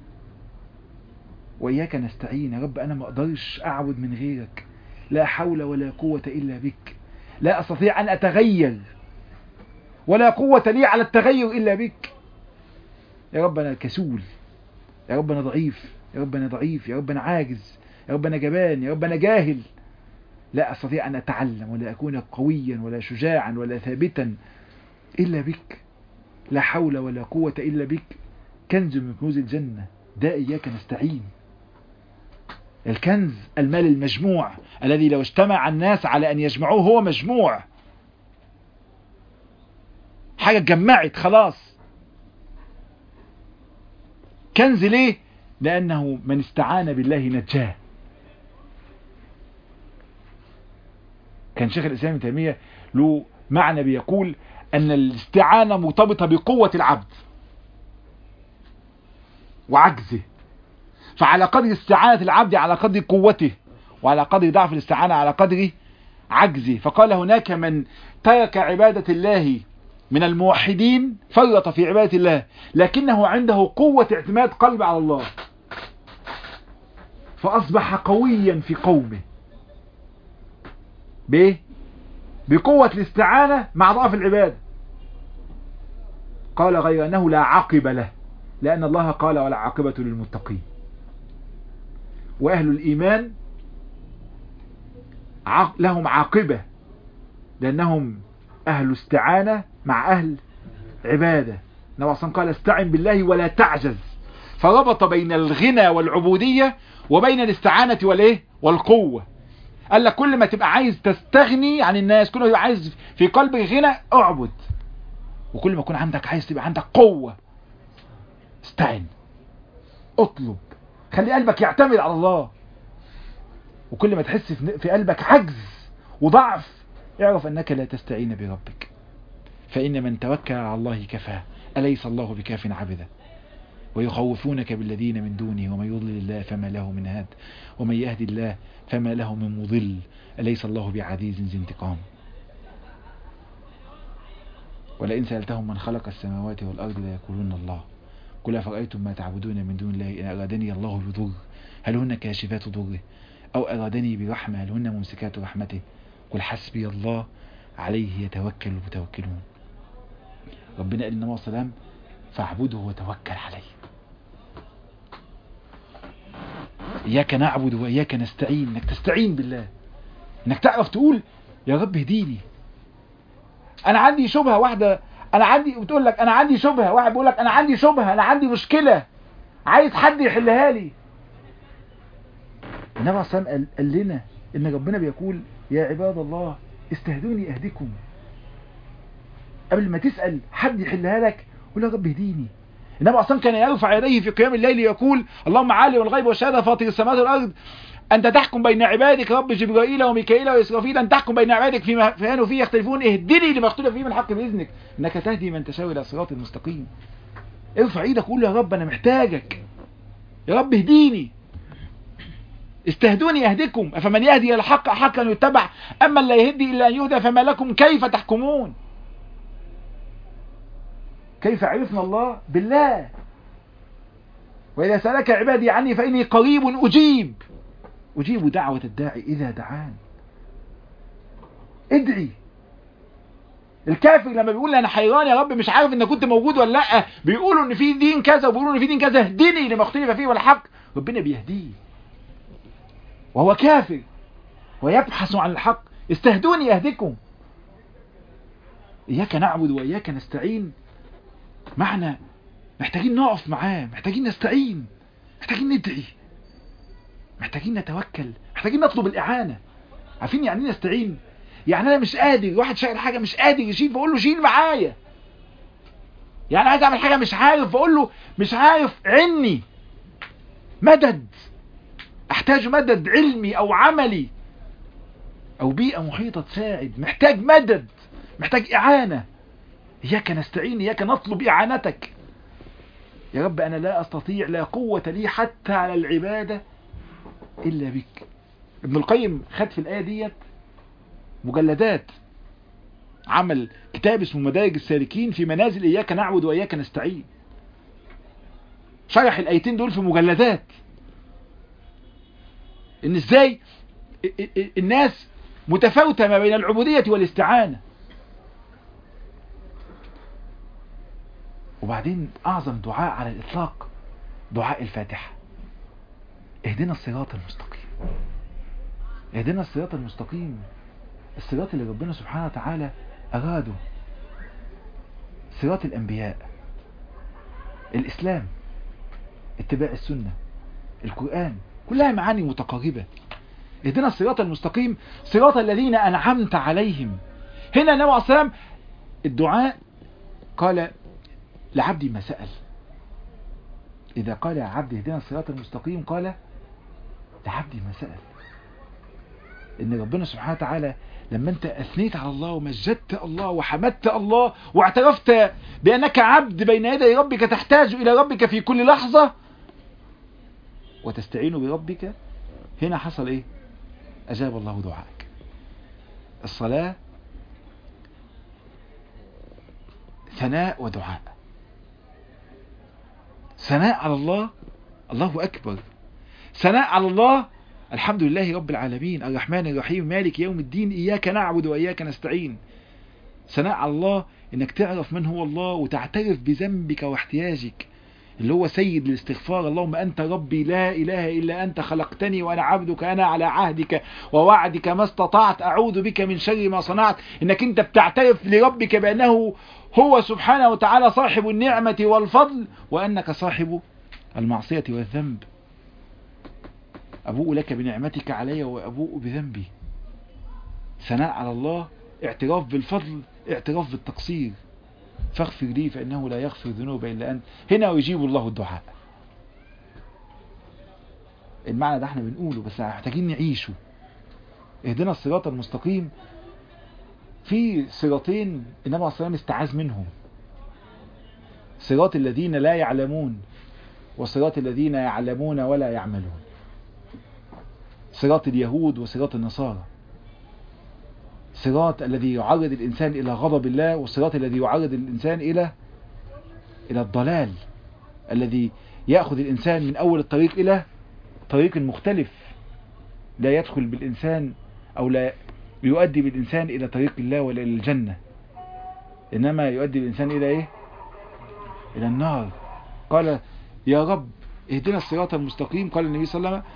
وإياك نستعين. يا رب أنا ما أقدرش أعبد من غيرك، لا حول ولا قوة إلا بك، لا أستطيع أن أتغير ولا قوة لي على التغير إلا بك. يا رب أنا كسول، يا رب أنا ضعيف، يا رب أنا ضعيف، يا رب أنا عاجز، يا رب أنا جبان، يا رب أنا جاهل، لا أستطيع أن أتعلم ولا أكون قويا ولا شجاعا ولا ثابتا إلا بك، لا حول ولا قوة إلا بك. كنز من كنوز الجنة ده إياك نستعين. الكنز المال المجموع الذي لو اجتمع الناس على أن يجمعوه هو مجموع، حاجة اتجمعت خلاص. كنز ليه؟ لأنه من استعان بالله نجاه. كان شيخ الإسلام ابن تيمية له معنى بيقول أن الاستعانة مرتبطة بقوة العبد وعجزه، فعلى قدر استعانة العبد على قدر قوته، وعلى قدر ضعف الاستعانة على قدر عجزه. فقال هناك من ترك عبادة الله من الموحدين، فرط في عبادة الله، لكنه عنده قوة اعتماد قلب على الله، فأصبح قويا في قومه بقوة الاستعانة مع ضعف العبادة. قال غير أنه لا عاقب له، لأن الله قال ولا عاقبة للمتقين. وأهل الإيمان لهم عاقبة، لأنهم أهل استعانة مع أهل عبادة. النبي صلى الله عليه وسلم قال استعن بالله ولا تعجز، فربط بين الغنى والعبودية وبين الاستعانة والقوة. قال لك كل ما تبقى عايز تستغني عن الناس، كل ما تبقى عايز في قلبك غنى اعبد، وكل ما يكون عندك عايز تبقى عندك قوة استعن، اطلب، خلي قلبك يعتمد على الله. وكل ما تحس في قلبك عجز وضعف، اعرف أنك لا تستعين بربك، فإن من توكل على الله كفاه، أليس الله بكاف عبده؟ ويخوفونك بالذين من دونه ومن يضلل الله فما له من هاد ومن يهدي الله فما له من مضل، أليس الله بعزيز ذي انتقام؟ ولئن سألتهم من خلق السماوات والأرض ليقولون الله، قل أفرأيتم ما تعبدون من دون الله إن أرادني الله بضر هل هن كاشفات ضره أو أرادني برحمة هل هن ممسكات رحمته قل حسبي الله عليه يتوكل المتوكلون. ربنا قال للنبي صلى الله عليه وسلم فاعبده وتوكل عليه. إياك نعبد وإياك نستعين، انك تستعين بالله، انك تعرف تقول يا رب اهديني. انا عندي شبهة واحدة، بتقول لك انا عندي شبهة، واحد بيقول لك انا عندي شبهة، انا عندي مشكلة عايز حد يحلها لي. النبي صلى الله عليه وسلم قال لنا ان ربنا بيقول يا عباد الله استهدوني اهدكم. قبل ما تسأل حد يحلها لك قول يا رب اهديني. النبي صلى الله عليه وسلم كان يرفع يديه في قيام الليل يقول اللهم عالم الغيب والشهادة فاطر السماوات والأرض أنت تحكم بين عبادك رب جبرائيل وميكائيل وإسرافيل أن تحكم بين عبادك فيما كانوا فيه يختلفون اهدني لما اختلف فيه من الحق بإذنك إنك تهدي من تشاء إلى صراط المستقيم. ارفع ايدك وقول يا رب أنا محتاجك، يا رب اهديني. استهدوني أهدكم أفمن يهدي الحق حقا يتبع أما لا يهدي إلا أن يهدى فما لكم كيف تحكمون. كيف عرفنا الله؟ بالله. وإذا سألك عبادي عني فإني قريب أجيب دعوة الداعي إذا دعان. ادعي. الكافر لما بيقول أنا حيران يا رب مش عارف إن كنت موجود ولا لأ، بيقولوا إن في دين كذا وبيقولوا إن في دين كذا، اهدني لما اختلف فيه والحق، ربنا بيهديه وهو كافر ويبحث عن الحق. استهدوني أهدكم. إياك نعبد وإياك نستعين معنى محتاجين نقف معاه، محتاجين نستعين، محتاجين ندعي، محتاجين نتوكل، محتاجين نطلب الإعانة. عارفين يعني ايه نستعين؟ يعني أنا مش قادر، واحد شايل حاجة مش قادر يشيل فأقول له شيل معايا. يعني عايز أعمل حاجة مش عارف فأقول له مش عارف عني مدد، أحتاج مدد علمي أو عملي أو بيئة محيطة تساعد، محتاج مدد، محتاج إعانة. إياك نستعين، إياك نطلب إعانتك. يا رب أنا لا أستطيع، لا قوة لي حتى على العبادة إلا بك. ابن القيم خد في الآية ديت مجلدات، عمل كتاب اسمه مدارج السالكين في منازل إياك نعبد وإياك نستعين، شرح الآيتين دول في مجلدات، إن إزاي الناس متفاوتة ما بين العبودية والاستعانة. وبعدين أعظم دعاء على الإطلاق دعاء الفاتحة، اهدنا الصراط المستقيم. اهدنا الصراط المستقيم، الصراط اللي ربنا سبحانه وتعالى أراده، صراط الأنبياء، الإسلام، اتباع السنة، القرآن، كلها معاني متقاربة. اهدنا الصراط المستقيم صراط الذين أنعمت عليهم. هنا النبي عليه الصلاة والسلام الدعاء قال لعبدي ما سأل. إذا قال يا عبدي اهدنا الصراط المستقيم قال لعبدي ما سأل. إن ربنا سبحانه وتعالى لما أنت أثنيت على الله ومجدت الله وحمدت الله واعترفت بأنك عبد بين يدي ربك تحتاج إلى ربك في كل لحظة وتستعين بربك، هنا حصل إيه؟ أجاب الله دعائك. الصلاة ثناء ودعاء. ثناء على الله، الله أكبر. ثناء على الله، الحمد لله رب العالمين الرحمن الرحيم مالك يوم الدين إياك نعبد وإياك نستعين. ثناء على الله إنك تعرف من هو الله وتعترف بذنبك واحتياجك، اللي هو سيد الاستغفار. اللهم أنت ربي لا إله إلا أنت خلقتني وأنا عبدك، أنا على عهدك ووعدك ما استطعت، أعوذ بك من شر ما صنعت. إنك أنت بتعترف لربك بأنه هو سبحانه وتعالى صاحب النعمة والفضل، وأنك صاحب المعصية والذنب. أبوء لك بنعمتك علي وأبوء بذنبي. ثناء على الله، اعتراف بالفضل، اعتراف بالتقصير. فاغفر لي فإنه لا يغفر الذنوب إلا أنت. هنا يجيب الله الدعاء. المعنى ده احنا بنقوله بس محتاجين نعيشه. اهدنا الصراط المستقيم. في صراطين النبي عليه الصلاة والسلام استعاذ منهم: صراط الذين لا يعلمون وصراط الذين يعلمون ولا يعملون. صراط اليهود وصراط النصارى. صراط الذي يعرض الإنسان إلى غضب الله، والصراط الذي يعرض الإنسان إلى الضلال، الذي يأخذ الإنسان من أول الطريق إلى طريق مختلف لا يدخل بالإنسان أو لا يؤدي بالإنسان إلى طريق الله ولا إلى الجنة، إنما يؤدي الإنسان إلى إيه؟ إلى النار. قال يا رب اهدنا الصراط المستقيم. قال النبي صلى الله عليه وسلم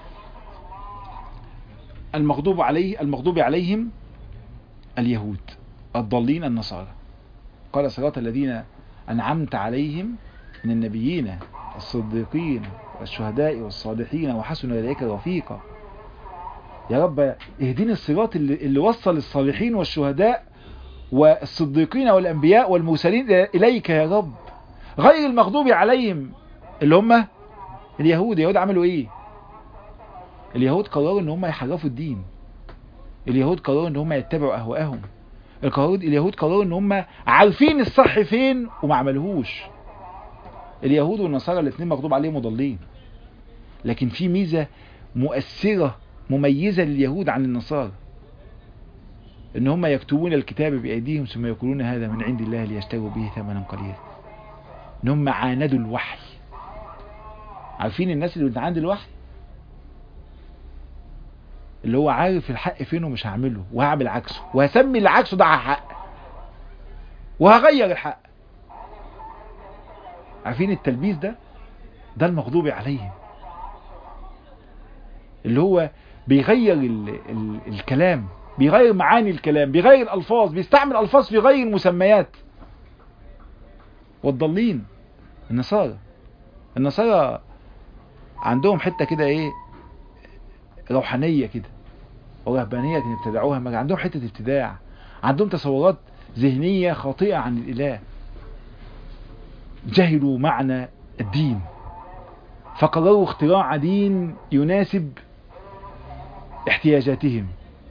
المغضوب عليهم اليهود، الضالين النصارى. قال صراط الذين أنعمت عليهم من النبيين الصديقين والشهداء والصالحين وحسن أولئك رفيقا. يا رب اهدني الصراط اللي وصل الصالحين والشهداء والصديقين والأنبياء والمرسلين إليك يا رب، غير المغضوب عليهم اللي هم اليهود. اليهود عملوا ايه؟ اليهود قرروا ان هم يحرفوا الدين. اليهود قرروا ان هم يتبعوا اهواءهم. اليهود قرروا ان هم عارفين الصح فين وما عملوهوش. اليهود والنصارى الاثنين مغضوب عليهم وضالين، لكن في ميزة مؤثرة مميزة لليهود عن النصارى، ان هم يكتبون الكتاب بأيديهم ثم يقولون هذا من عند الله ليشتروا به ثمنا قليلا. ان هم عاندوا الوحي. عارفين الناس اللي بتعاند الوحي؟ اللي هو عارف الحق فين ومش هعمله وهعمل عكسه وهسمي العكس ده حق وهغير الحق. عارفين التلبيس ده المغضوب عليهم، اللي هو بيغير الكلام، بيغير معاني الكلام، بيغير الألفاظ، بيستعمل ألفاظ في غير المسميات. والضالين النصارى عندهم حتة كده ايه روحانية كده ورهبانية ابتدعوها. ما عندهم حتة ابتداع، عندهم تصورات ذهنية خاطئة عن الإله. جهلوا معنى الدين فقرروا اختراع دين يناسب احتياجاتهم.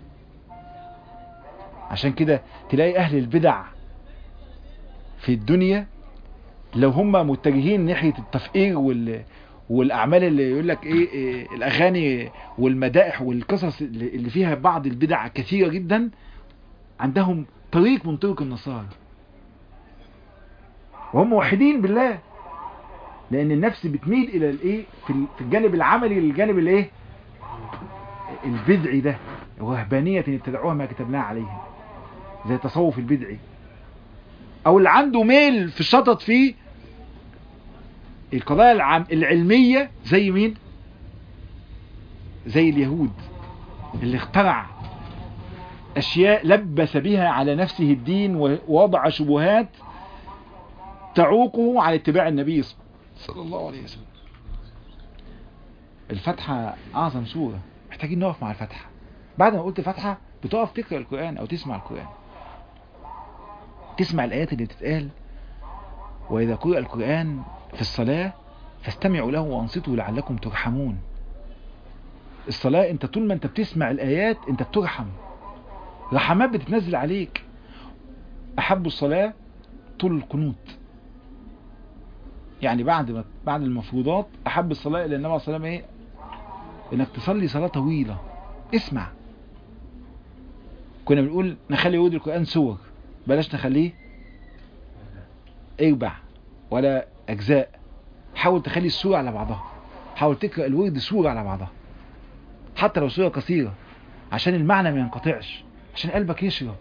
عشان كده تلاقي أهل البدع في الدنيا لو هم متجهين ناحية التفقير والأعمال اللي يقول لك إيه الأغاني والمدائح والقصص اللي فيها بعض البدع كثيرة جدا، عندهم طريق من طرق النصارى وهم موحدين بالله، لأن النفس بتميل إلى الإيه في الجانب العملي للجانب الإيه البدعي ده، وهبانية ابتدعوها ما كتبناها عليهم زي التصوف البدعي. أو اللي عنده ميل في الشطط فيه القضايا العلمية زي مين؟ زي اليهود اللي اخترع أشياء لبس بها على نفسه الدين ووضع شبهات تعوقه على اتباع النبي صلى الله عليه وسلم. الفاتحة اعظم سورة، محتاجين نقف مع الفاتحة. بعد ما قلت الفاتحة بتقف تقرأ القرآن او تسمع القرآن، تسمع الآيات اللي بتتقال. وإذا قرأ القرآن في الصلاة فاستمعوا له وانصتوا لعلكم ترحمون. الصلاة انت طول ما انت بتسمع الآيات انت بترحم، رحمات بتتنزل عليك. أحب الصلاة طول القنوت، يعني بعد المفروضات أحب الصلاة إلى النبي صلى الله عليه وسلم إنك تصلي صلاة طويلة. اسمع، كنا بنقول نخلي ورد القرآن سور، بلاش نخليه اربع ولا أجزاء. حاول تخلي السورة على بعضها، حاول تقرأ الورد سورة على بعضها حتى لو سورة قصيرة، عشان المعنى ما ينقطعش، عشان قلبك يشرب،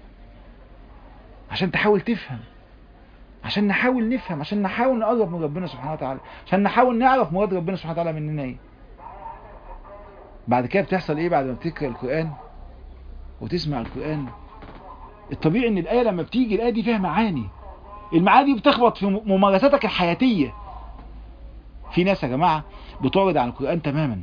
عشان تحاول تفهم، عشان نحاول نفهم، عشان نحاول نقرب من ربنا سبحانه وتعالى، عشان نحاول نعرف مراد ربنا سبحانه وتعالى مننا ايه. بعد كده بتحصل ايه؟ بعد ما بتقرأ القرآن وتسمع القرآن، الطبيعي ان الآية لما بتيجي الآية دي فيها معاني، المعاني دي بتخبط في ممارساتك الحياتية. في ناس يا جماعة بتعرض عن القرآن تماما،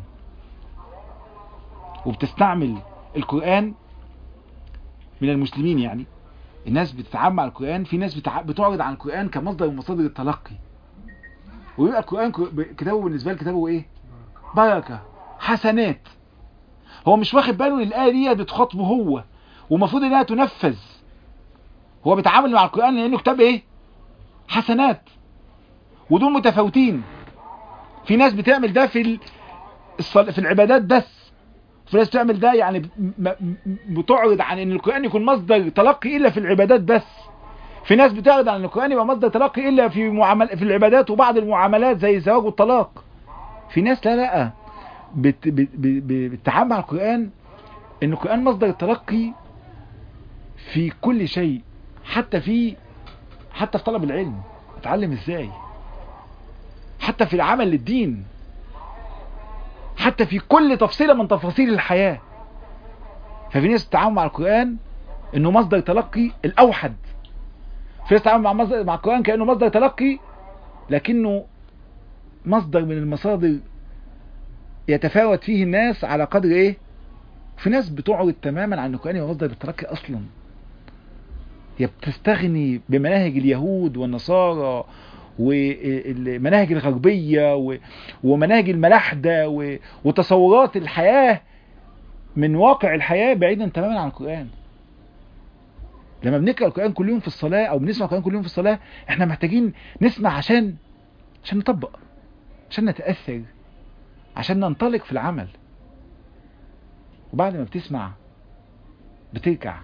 وبتستعمل القرآن من المسلمين، يعني الناس بتتعامل مع القرآن. في ناس بتعرض عن القرآن كمصدر من مصادر التلقي، ويبقى القرآن كتابه بالنسبة لكتابه ايه؟ بركة، حسنات. هو مش واخد باله ان الآية دي بتخاطبه هو، ومفروض انها تنفذ. هو بيتعامل مع القرآن لانه كتاب ايه؟ حسنات. ودول متفاوتين. في ناس بتعمل ده في العبادات بس، في ناس بتعمل ده يعني بتعرض عن ان القرآن يكون مصدر تلقي الا في العبادات بس. في ناس بتعرض عن ان القرآن يبقى مصدر تلقي الا في العبادات وبعض المعاملات زي الزواج والطلاق. في ناس لا بتتعامل مع القرآن ان القرآن مصدر التلقي في كل شيء، حتى في طلب العلم، اتعلم ازاي، حتى في العمل للدين، حتى في كل تفصيلة من تفاصيل الحياة. ففي ناس تتعامل مع القرآن انه مصدر تلقي الاوحد، في ناس تتعامل مع القرآن كأنه مصدر تلقي لكنه مصدر من المصادر يتفاوت فيه الناس على قدر ايه. في ناس بتعرض تماما عن القرآن ومصدر التلقي اصلا، هي بتستغني بمناهج اليهود والنصارى والمناهج الغربية ومناهج الملاحدة وتصورات الحياة من واقع الحياة بعيدا تماما عن القرآن. لما بنقرأ القرآن كل يوم في الصلاة او بنسمع القرآن كل يوم في الصلاة، احنا محتاجين نسمع عشان نطبق، عشان نتأثر، عشان ننطلق في العمل. وبعد ما بتسمع بتركع.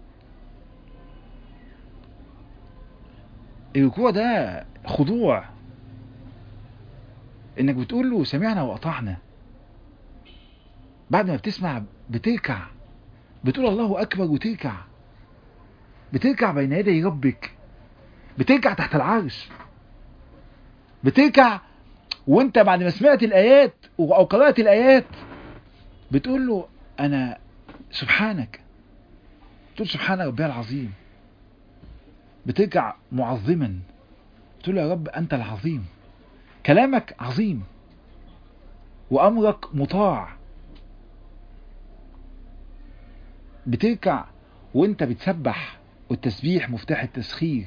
الركوع ده خضوع، انك بتقول له سمعنا واطعنا. بعد ما بتسمع بتركع، بتقول الله اكبر وتركع، بتركع بين يدي ربك، بتركع تحت العرش، بتركع وانت بعد ما سمعت الايات او قرأت الايات بتقول له انا سبحانك، تقول سبحان ربي العظيم. بتركع معظما، تقول له يا رب انت العظيم، كلامك عظيم وامرك مطاع. بتركع وانت بتسبح، والتسبيح مفتاح التسخير.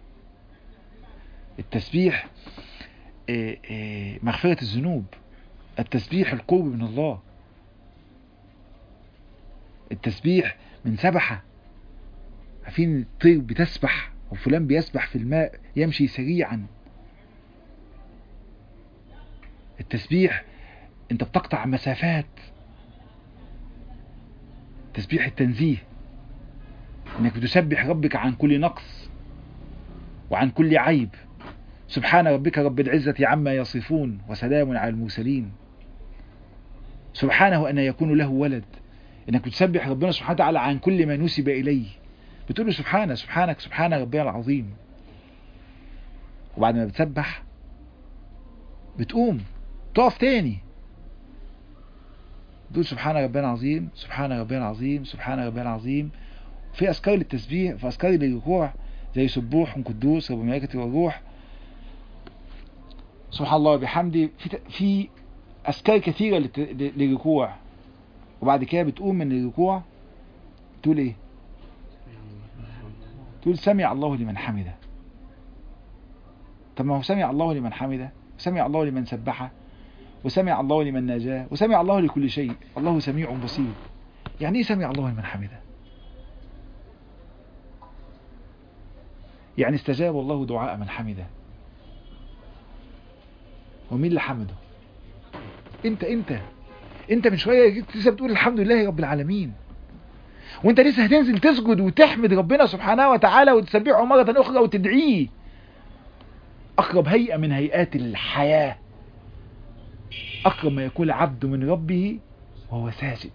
التسبيح مغفرة الذنوب، التسبيح القرب من الله، التسبيح من سبحة. عارفين الطير بتسبح وفلان بيسبح في الماء يمشي سريعا. التسبيح انت بتقطع مسافات. تسبيح التنزيه، انك بتسبح ربك عن كل نقص وعن كل عيب. سبحان ربك رب العزة عما يصفون وسلام على المرسلين. سبحانه أن يكون له ولد، انك بتسبح ربنا سبحانه وتعالى عن كل ما نسب إليه، بتقول له سبحانك سبحان ربي العظيم. وبعد ما بتسبح بتقوم تقف تاني، تقول سبحان ربي العظيم سبحان ربي العظيم سبحان ربي العظيم. في أذكار للتسبيح، في أذكار للركوع زي سبوح قدوس رب الملائكة والروح، سبحان الله وبحمده. في أذكار كثيرة للركوع، وبعد كده بتقوم من الركوع تقول ايه؟ تقول سمع الله لمن حمده. طب ما هو سمع الله لمن حمده، سمع الله لمن سبحه، وسمع الله لمن ناجاه، وسمع الله لكل شيء، الله سميع بصير. يعني ايه سمع الله لمن حمده؟ يعني استجاب الله دعاء من حمده. ومين اللي حمده؟ انت من شوية لسه بتقول الحمد لله رب العالمين، وانت لسه هتنزل تسجد وتحمد ربنا سبحانه وتعالى وتسبحه مرة اخرى وتدعيه. اقرب هيئة من هيئات الحياة، اقرب ما يكون عبد من ربه وهو ساجد.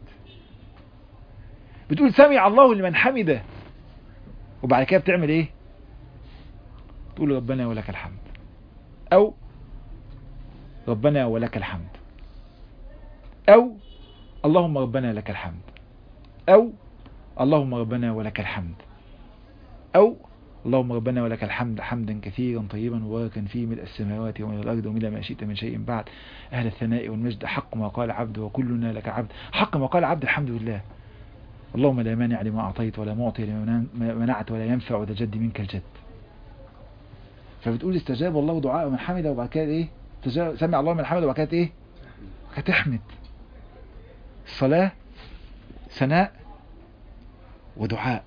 بتقول سمع الله لمن حمده، وبعد كده بتعمل ايه؟ تقول ربنا ولك الحمد، او ربنا ولك الحمد، او اللهم ربنا لك الحمد، او اللهم ربنا ولك الحمد، او اللهم ربنا ولك الحمد حمدا كثيرا طيبا مباركا فيه ملء السماوات وملء الارض وملء ما شئت من شيء بعد، اهل الثناء والمجد حق ما قال عبد وكلنا لك عبد. حق ما قال عبد الحمد لله. اللهم لا مانع لما اعطيت ولا معطي لما منعت ولا ينفع ذا الجد منك الجد. فبتقول استجاب الله دعاء من حمده، وبعد كده ايه؟ سمع الله من حمده، وبعد كده ايه؟ هتحمد. الصلاة ثناء ودعاء.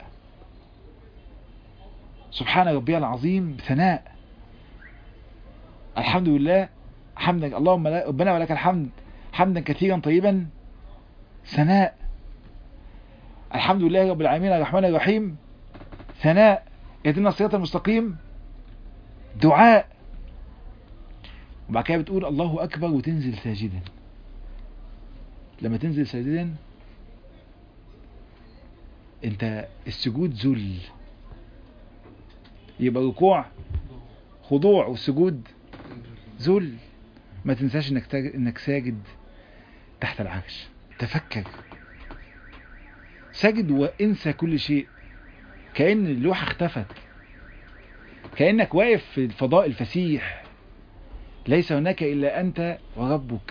سبحان ربي العظيم ثناء، الحمد لله حمدا، اللهم ربنا ولك الحمد حمدا كثيرا طيبا ثناء، الحمد لله رب العالمين الرحمن الرحيم ثناء، اهدنا الصراط المستقيم دعاء. وبعد كده بتقول الله أكبر وتنزل ساجدا. لما تنزل ساجدا انت السجود ذل، يبقى ركوع خضوع والسجود ذل. ما تنساش انك ساجد تحت العرش. تفكر، ساجد وانسى كل شيء، كأن اللوحة اختفت، كأنك واقف في الفضاء الفسيح، ليس هناك إلا أنت وربك.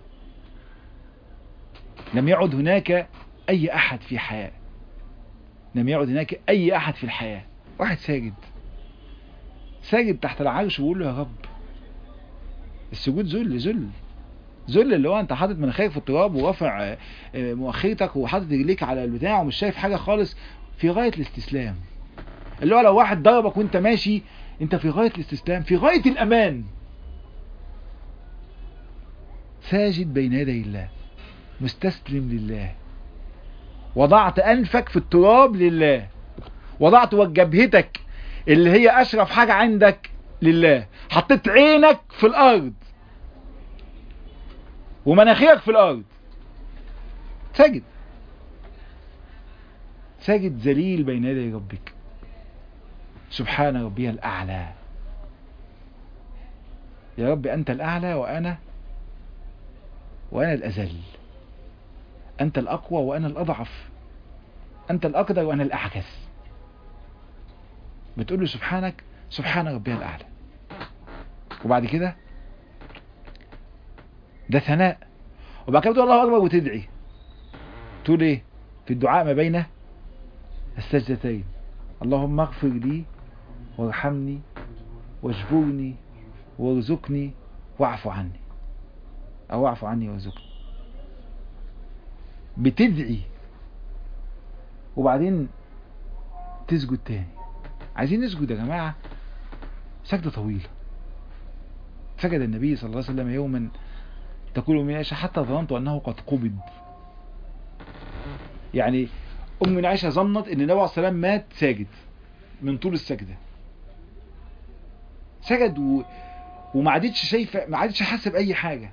لم يعد هناك أي أحد في حياة، لم يعد هناك أي أحد في الحياة. واحد ساجد تحت العرش ويقول له يا رب. السجود ذل اللي هو انت حاطط مناخيرك في التراب ورافع مؤخرتك وحاطط رجليك على البتاع ومش شايف حاجة خالص، في غاية الاستسلام. اللي هو لو واحد ضربك وانت ماشي انت في غاية الاستسلام، في غاية الأمان، ساجد بين يدي الله، مستسلم لله، وضعت أنفك في التراب لله، وضعت جبهتك اللي هي أشرف حاجة عندك لله، حطيت عينك في الأرض ومناخيرك في الأرض، ساجد ذليل بين يدي ربك. سبحان ربي الأعلى. يا رب أنت الأعلى وأنا الأذل، أنت الأقوى وأنا الأضعف، أنت الأقدر وأنا الأعجز. بتقول له سبحانك سبحان ربي الأعلى. وبعد كده ده ثناء. وبعد كده تقول الله أكبر وتدعي. تقول إيه في الدعاء ما بين السجدتين؟ اللهم اغفر لي وارحمني واجبرني وارزقني واعف عني، أو اعف عني وارزقني. بتدعي وبعدين تسجد تاني. عايزين نسجد يا جماعة سجدة طويلة. سجد النبي صلى الله عليه وسلم يوما، تقول أم عائشة حتى ظننت أنه قد قبض. يعني أم عائشة ظنت أن النبي عليه الصلاة والسلام مات ساجد من طول السجدة. سجد وما عادتش شايفة، ما عادتش حاسة بأي حاجة.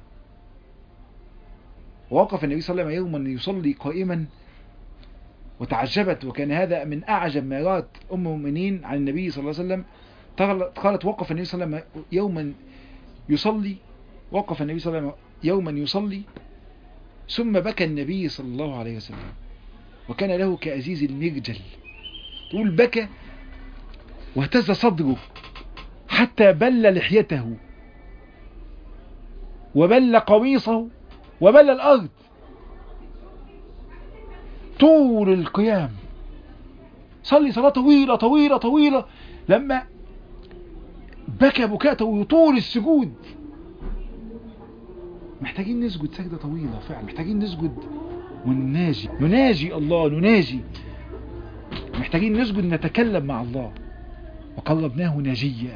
ووقف النبي صلى الله عليه وسلم يوما يصلي قائما وتعجبت، وكان هذا من أعجب ما رأت أم المؤمنين عن النبي صلى الله عليه وسلم. قالت وقف النبي صلى الله عليه وسلم يوما يصلي، وقف النبي صلى الله عليه وسلم يوما يصلي ثم بكى النبي صلى الله عليه وسلم وكان له كأزيز المرجل. تقول بكى واهتز صدره حتى بل لحيته وبل قميصه وبلى الأرض طول القيام، صلي صلاة طويلة طويلة طويلة، لما بكى بكاء طول السجود. محتاجين نسجد سجدة طويلة فعلا، محتاجين نسجد ونناجي الله، محتاجين نسجد نتكلم مع الله. وقربناه ناجيا،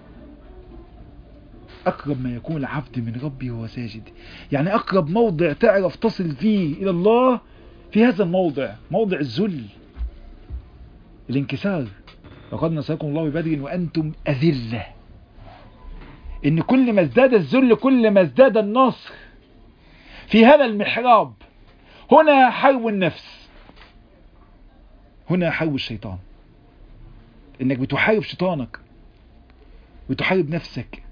أقرب ما يكون العبد من ربه وهو ساجد. يعني أقرب موضع تعرف تصل فيه إلى الله في هذا الموضع، موضع الذل، الانكسار. وقد نصركم الله ببدر وأنتم أذلة. إن كل ما ازداد الذل كل ما ازداد النصر. في هذا المحراب هنا حرب النفس، هنا حرب الشيطان. إنك بتحارب شيطانك، بتحارب نفسك.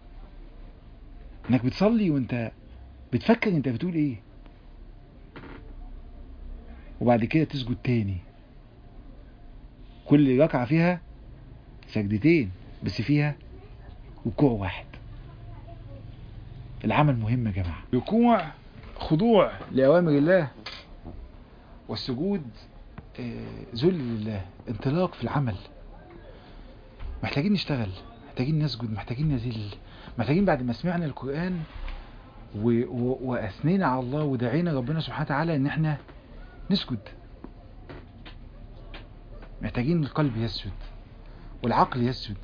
إنك بتصلي وإنت بتفكر إنت بتقول إيه، وبعد كده تسجد تاني. كل ركعة فيها سجدتين بس فيها ركوع واحد. العمل مهم يا جماعة. ركوع خضوع لأوامر الله، والسجود ذل لله، انطلاق في العمل. محتاجين نشتغل، محتاجين نسجد، محتاجين نذل، محتاجين بعد ما سمعنا القرآن وأثنينا على الله ودعينا ربنا سبحانه وتعالى إن احنا نسجد. محتاجين القلب يسجد والعقل يسجد.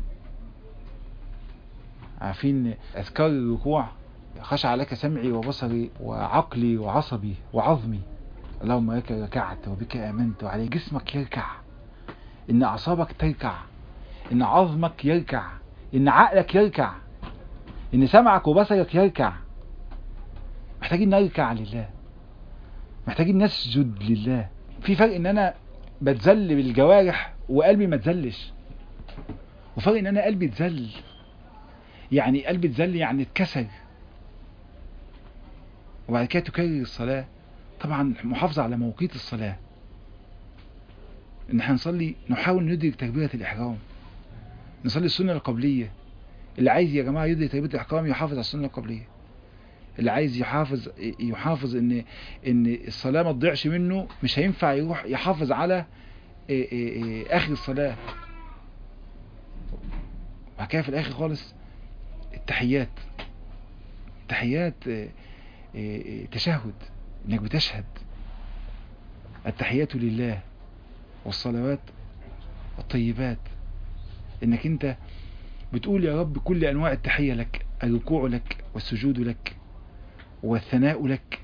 عارفين أذكار الركوع؟ خشع لك سمعي وبصري وعقلي وعصبي وعظمي، اللهم لك ركعت وبك آمنت، وعليه جسمك يركع، إن أعصابك تركع، إن عظمك يركع، إن عقلك يركع، إن سمعك وبصرك يركع. محتاجين نركع لله، محتاجين نسجد لله. في فرق إن أنا بتذل بالجوارح وقلبي ما تذلش، وفرق إن أنا قلبي تذل. يعني قلبي تذل يعني اتكسر، وبعد كده تكرر الصلاة. طبعا محافظة على موقيت الصلاة، إن احنا نصلي نحاول ندرك تكبيرة الإحرام، نصلي السنة القبلية. اللي عايز يا جماعة يدرك تكبيرة الإحرام يحافظ على السنة القبلية. اللي عايز يحافظ إن الصلاة ما تضيعش منه، مش هينفع يروح يحافظ على آخر الصلاة. بعد كده في الآخر خالص التحيات تشهد، انك بتشهد التحيات لله والصلوات الطيبات، انك انت بتقول يا رب كل انواع التحية لك، الركوع لك والسجود لك والثناء لك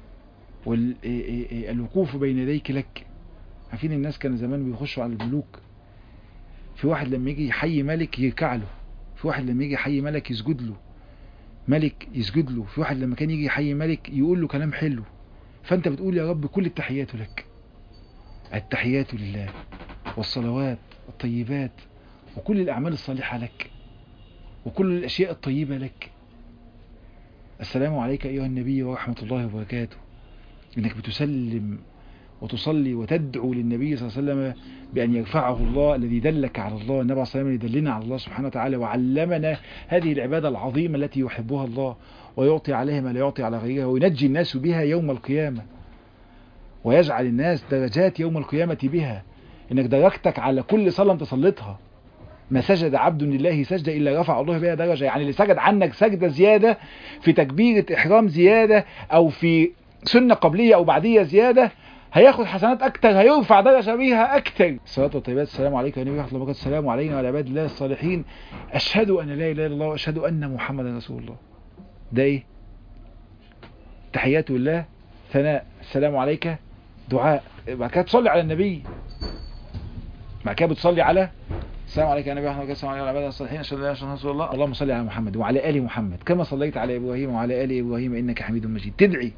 والوقوف بين يديك لك. عارفين الناس كانوا زمان بيخشوا على الملوك، في واحد لما يجي يحيي ملك يركع له، في واحد لما يجي يحيي ملك يسجد له، ملك يسجد له، في واحد لما كان يجي يحيي ملك يقول له كلام حلو. فانت بتقول يا رب كل التحيات لك، التحيات لله والصلوات الطيبات وكل الأعمال الصالحة لك وكل الأشياء الطيبة لك. السلام عليك أيها النبي ورحمة الله وبركاته. إنك بتسلم وتصلي وتدعو للنبي صلى الله عليه وسلم بأن يرفعه الله، الذي دلك على الله. النبي صلى الله عليه وسلم يدلنا على الله سبحانه وتعالى، وعلمنا هذه العبادة العظيمة التي يحبها الله ويعطي عليها ما لا يعطي على غيرها، وينجي الناس بها يوم القيامة، ويجعل الناس درجات يوم القيامة بها. إنك درجتك على كل صلاة انت صليتها. ما سجد عبد لله سجدة إلا رفع الله بها درجة. يعني اللي سجد عنك سجدة زيادة، في تكبيرة إحرام زيادة، أو في سنة قبلية أو بعدية زيادة، هياخد حسنات أكتر، هيرفع درجة بيها أكتر. الصلاة والطيبات. السلام عليكم يا نبي ورحمة الله وبركاته. السلام علينا وعلى عباد الله الصالحين. أشهد أن لا إله إلا الله وأشهد أن محمدا رسول الله. ده إيه؟ تحيات الله، ثناء، السلام عليك، دعاء. بعد كده تصلي على النبي، بعد كده بتصلي على السلام عليك يا نبي ورحمة الله وبركاته. السلام عليكم وعلى عباد الله الصالحين. أشهد أن لا إله إلا الله رسول الله. اللهم صل على محمد وعلى آل محمد كما صليت على إبراهيم وعلى آل إبراهيم إنك حميد مجيد. تدعي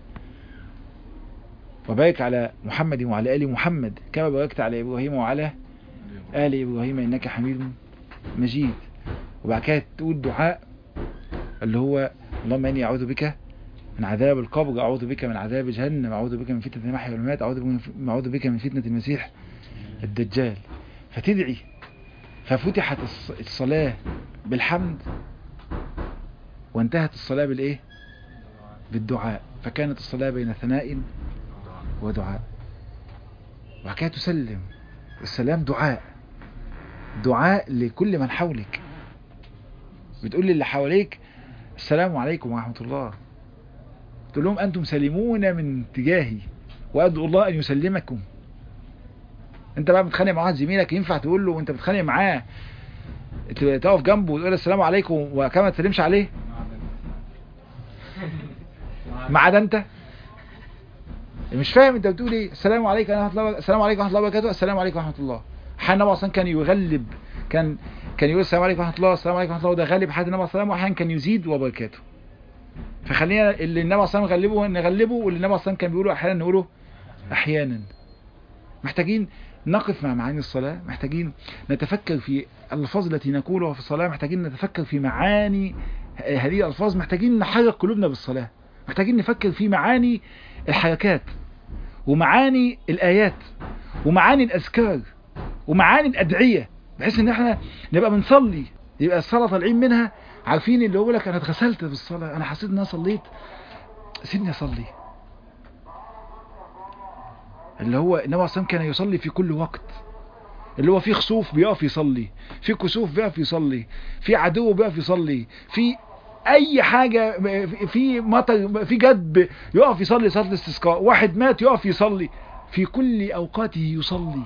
وبارك على محمد وعلى آل محمد كما باركت على إبراهيم وعلى آل إبراهيم إنك حميد مجيد. وبعد كده تقول دعاء اللي هو اللهم إني أعوذ بك من عذاب القبر، أعوذ بك من عذاب جهنم، أعوذ بك من فتنة المحيا والممات، أعوذ بك من فتنة المسيح الدجال. فتدعي. ففتحت الصلاة بالحمد، وانتهت الصلاة بالإيه؟ بالدعاء، فكانت الصلاة بين ثناء ودعاء. وحكاية تسلم، السلام دعاء، دعاء لكل من حولك. بتقول للي حواليك السلام عليكم ورحمة الله، تقول لهم أنتم سلمون من تجاهي وأدعو الله أن يسلمكم. انت بقى بتخانق مع واحد زميلك، ينفع تقول له وانت بتخانق معاه تقف جنبه وتقول السلام عليكم وكما ما تسلمش عليه؟ ما عدا انت مش فاهم انت بتقول ايه. السلام عليكم ورحمه الله، السلام عليكم ورحمه الله وبركاته، السلام عليكم ورحمه الله. احيانا النبي اصلا كان يغلب، كان يقول السلام عليكم ورحمه الله، السلام عليكم ورحمه الله، وده غالب حد النبي صلى الله عليه وسلم، واحيانا كان يزيد وبركاته. فخلينا اللي النبي صلى الله عليه وسلم نغلبه، واللي النبي صلى الله عليه وسلم كان بيقوله احيانا نقوله احيانا. محتاجين نقف مع معاني الصلاة، محتاجين نتفكر في الألفاظ التي نقولها في الصلاة، محتاجين نتفكر في معاني هذه الألفاظ، محتاجين نحرك قلوبنا بالصلاة، محتاجين نفكر في معاني الحركات ومعاني الآيات ومعاني الأذكار ومعاني الأدعية، بحيث ان احنا نبقى بنصلي يبقى الصلاة طالعين منها عارفين اللي هو لك انا اتغسلت بالصلاة، انا حسيت ان انا صليت، سيبني اصلي. اللي هو النبي صلى الله عليه وسلم كان يصلي في كل وقت، اللي هو في خسوف بيقف يصلي، في كسوف بيقف يصلي، في عدو بيقف يصلي، في اي حاجة، في مطر، في جد يقف يصلي صلاة الاستسقاء، واحد مات يقف يصلي، في كل اوقاته يصلي.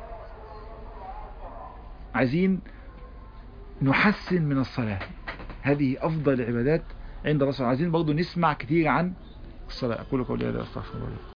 عايزين نحسن من الصلاة، هذه افضل العبادات عند الرسول. عايزين برضو نسمع كتير عن الصلاة. اقول قولي هذا استغفر الله.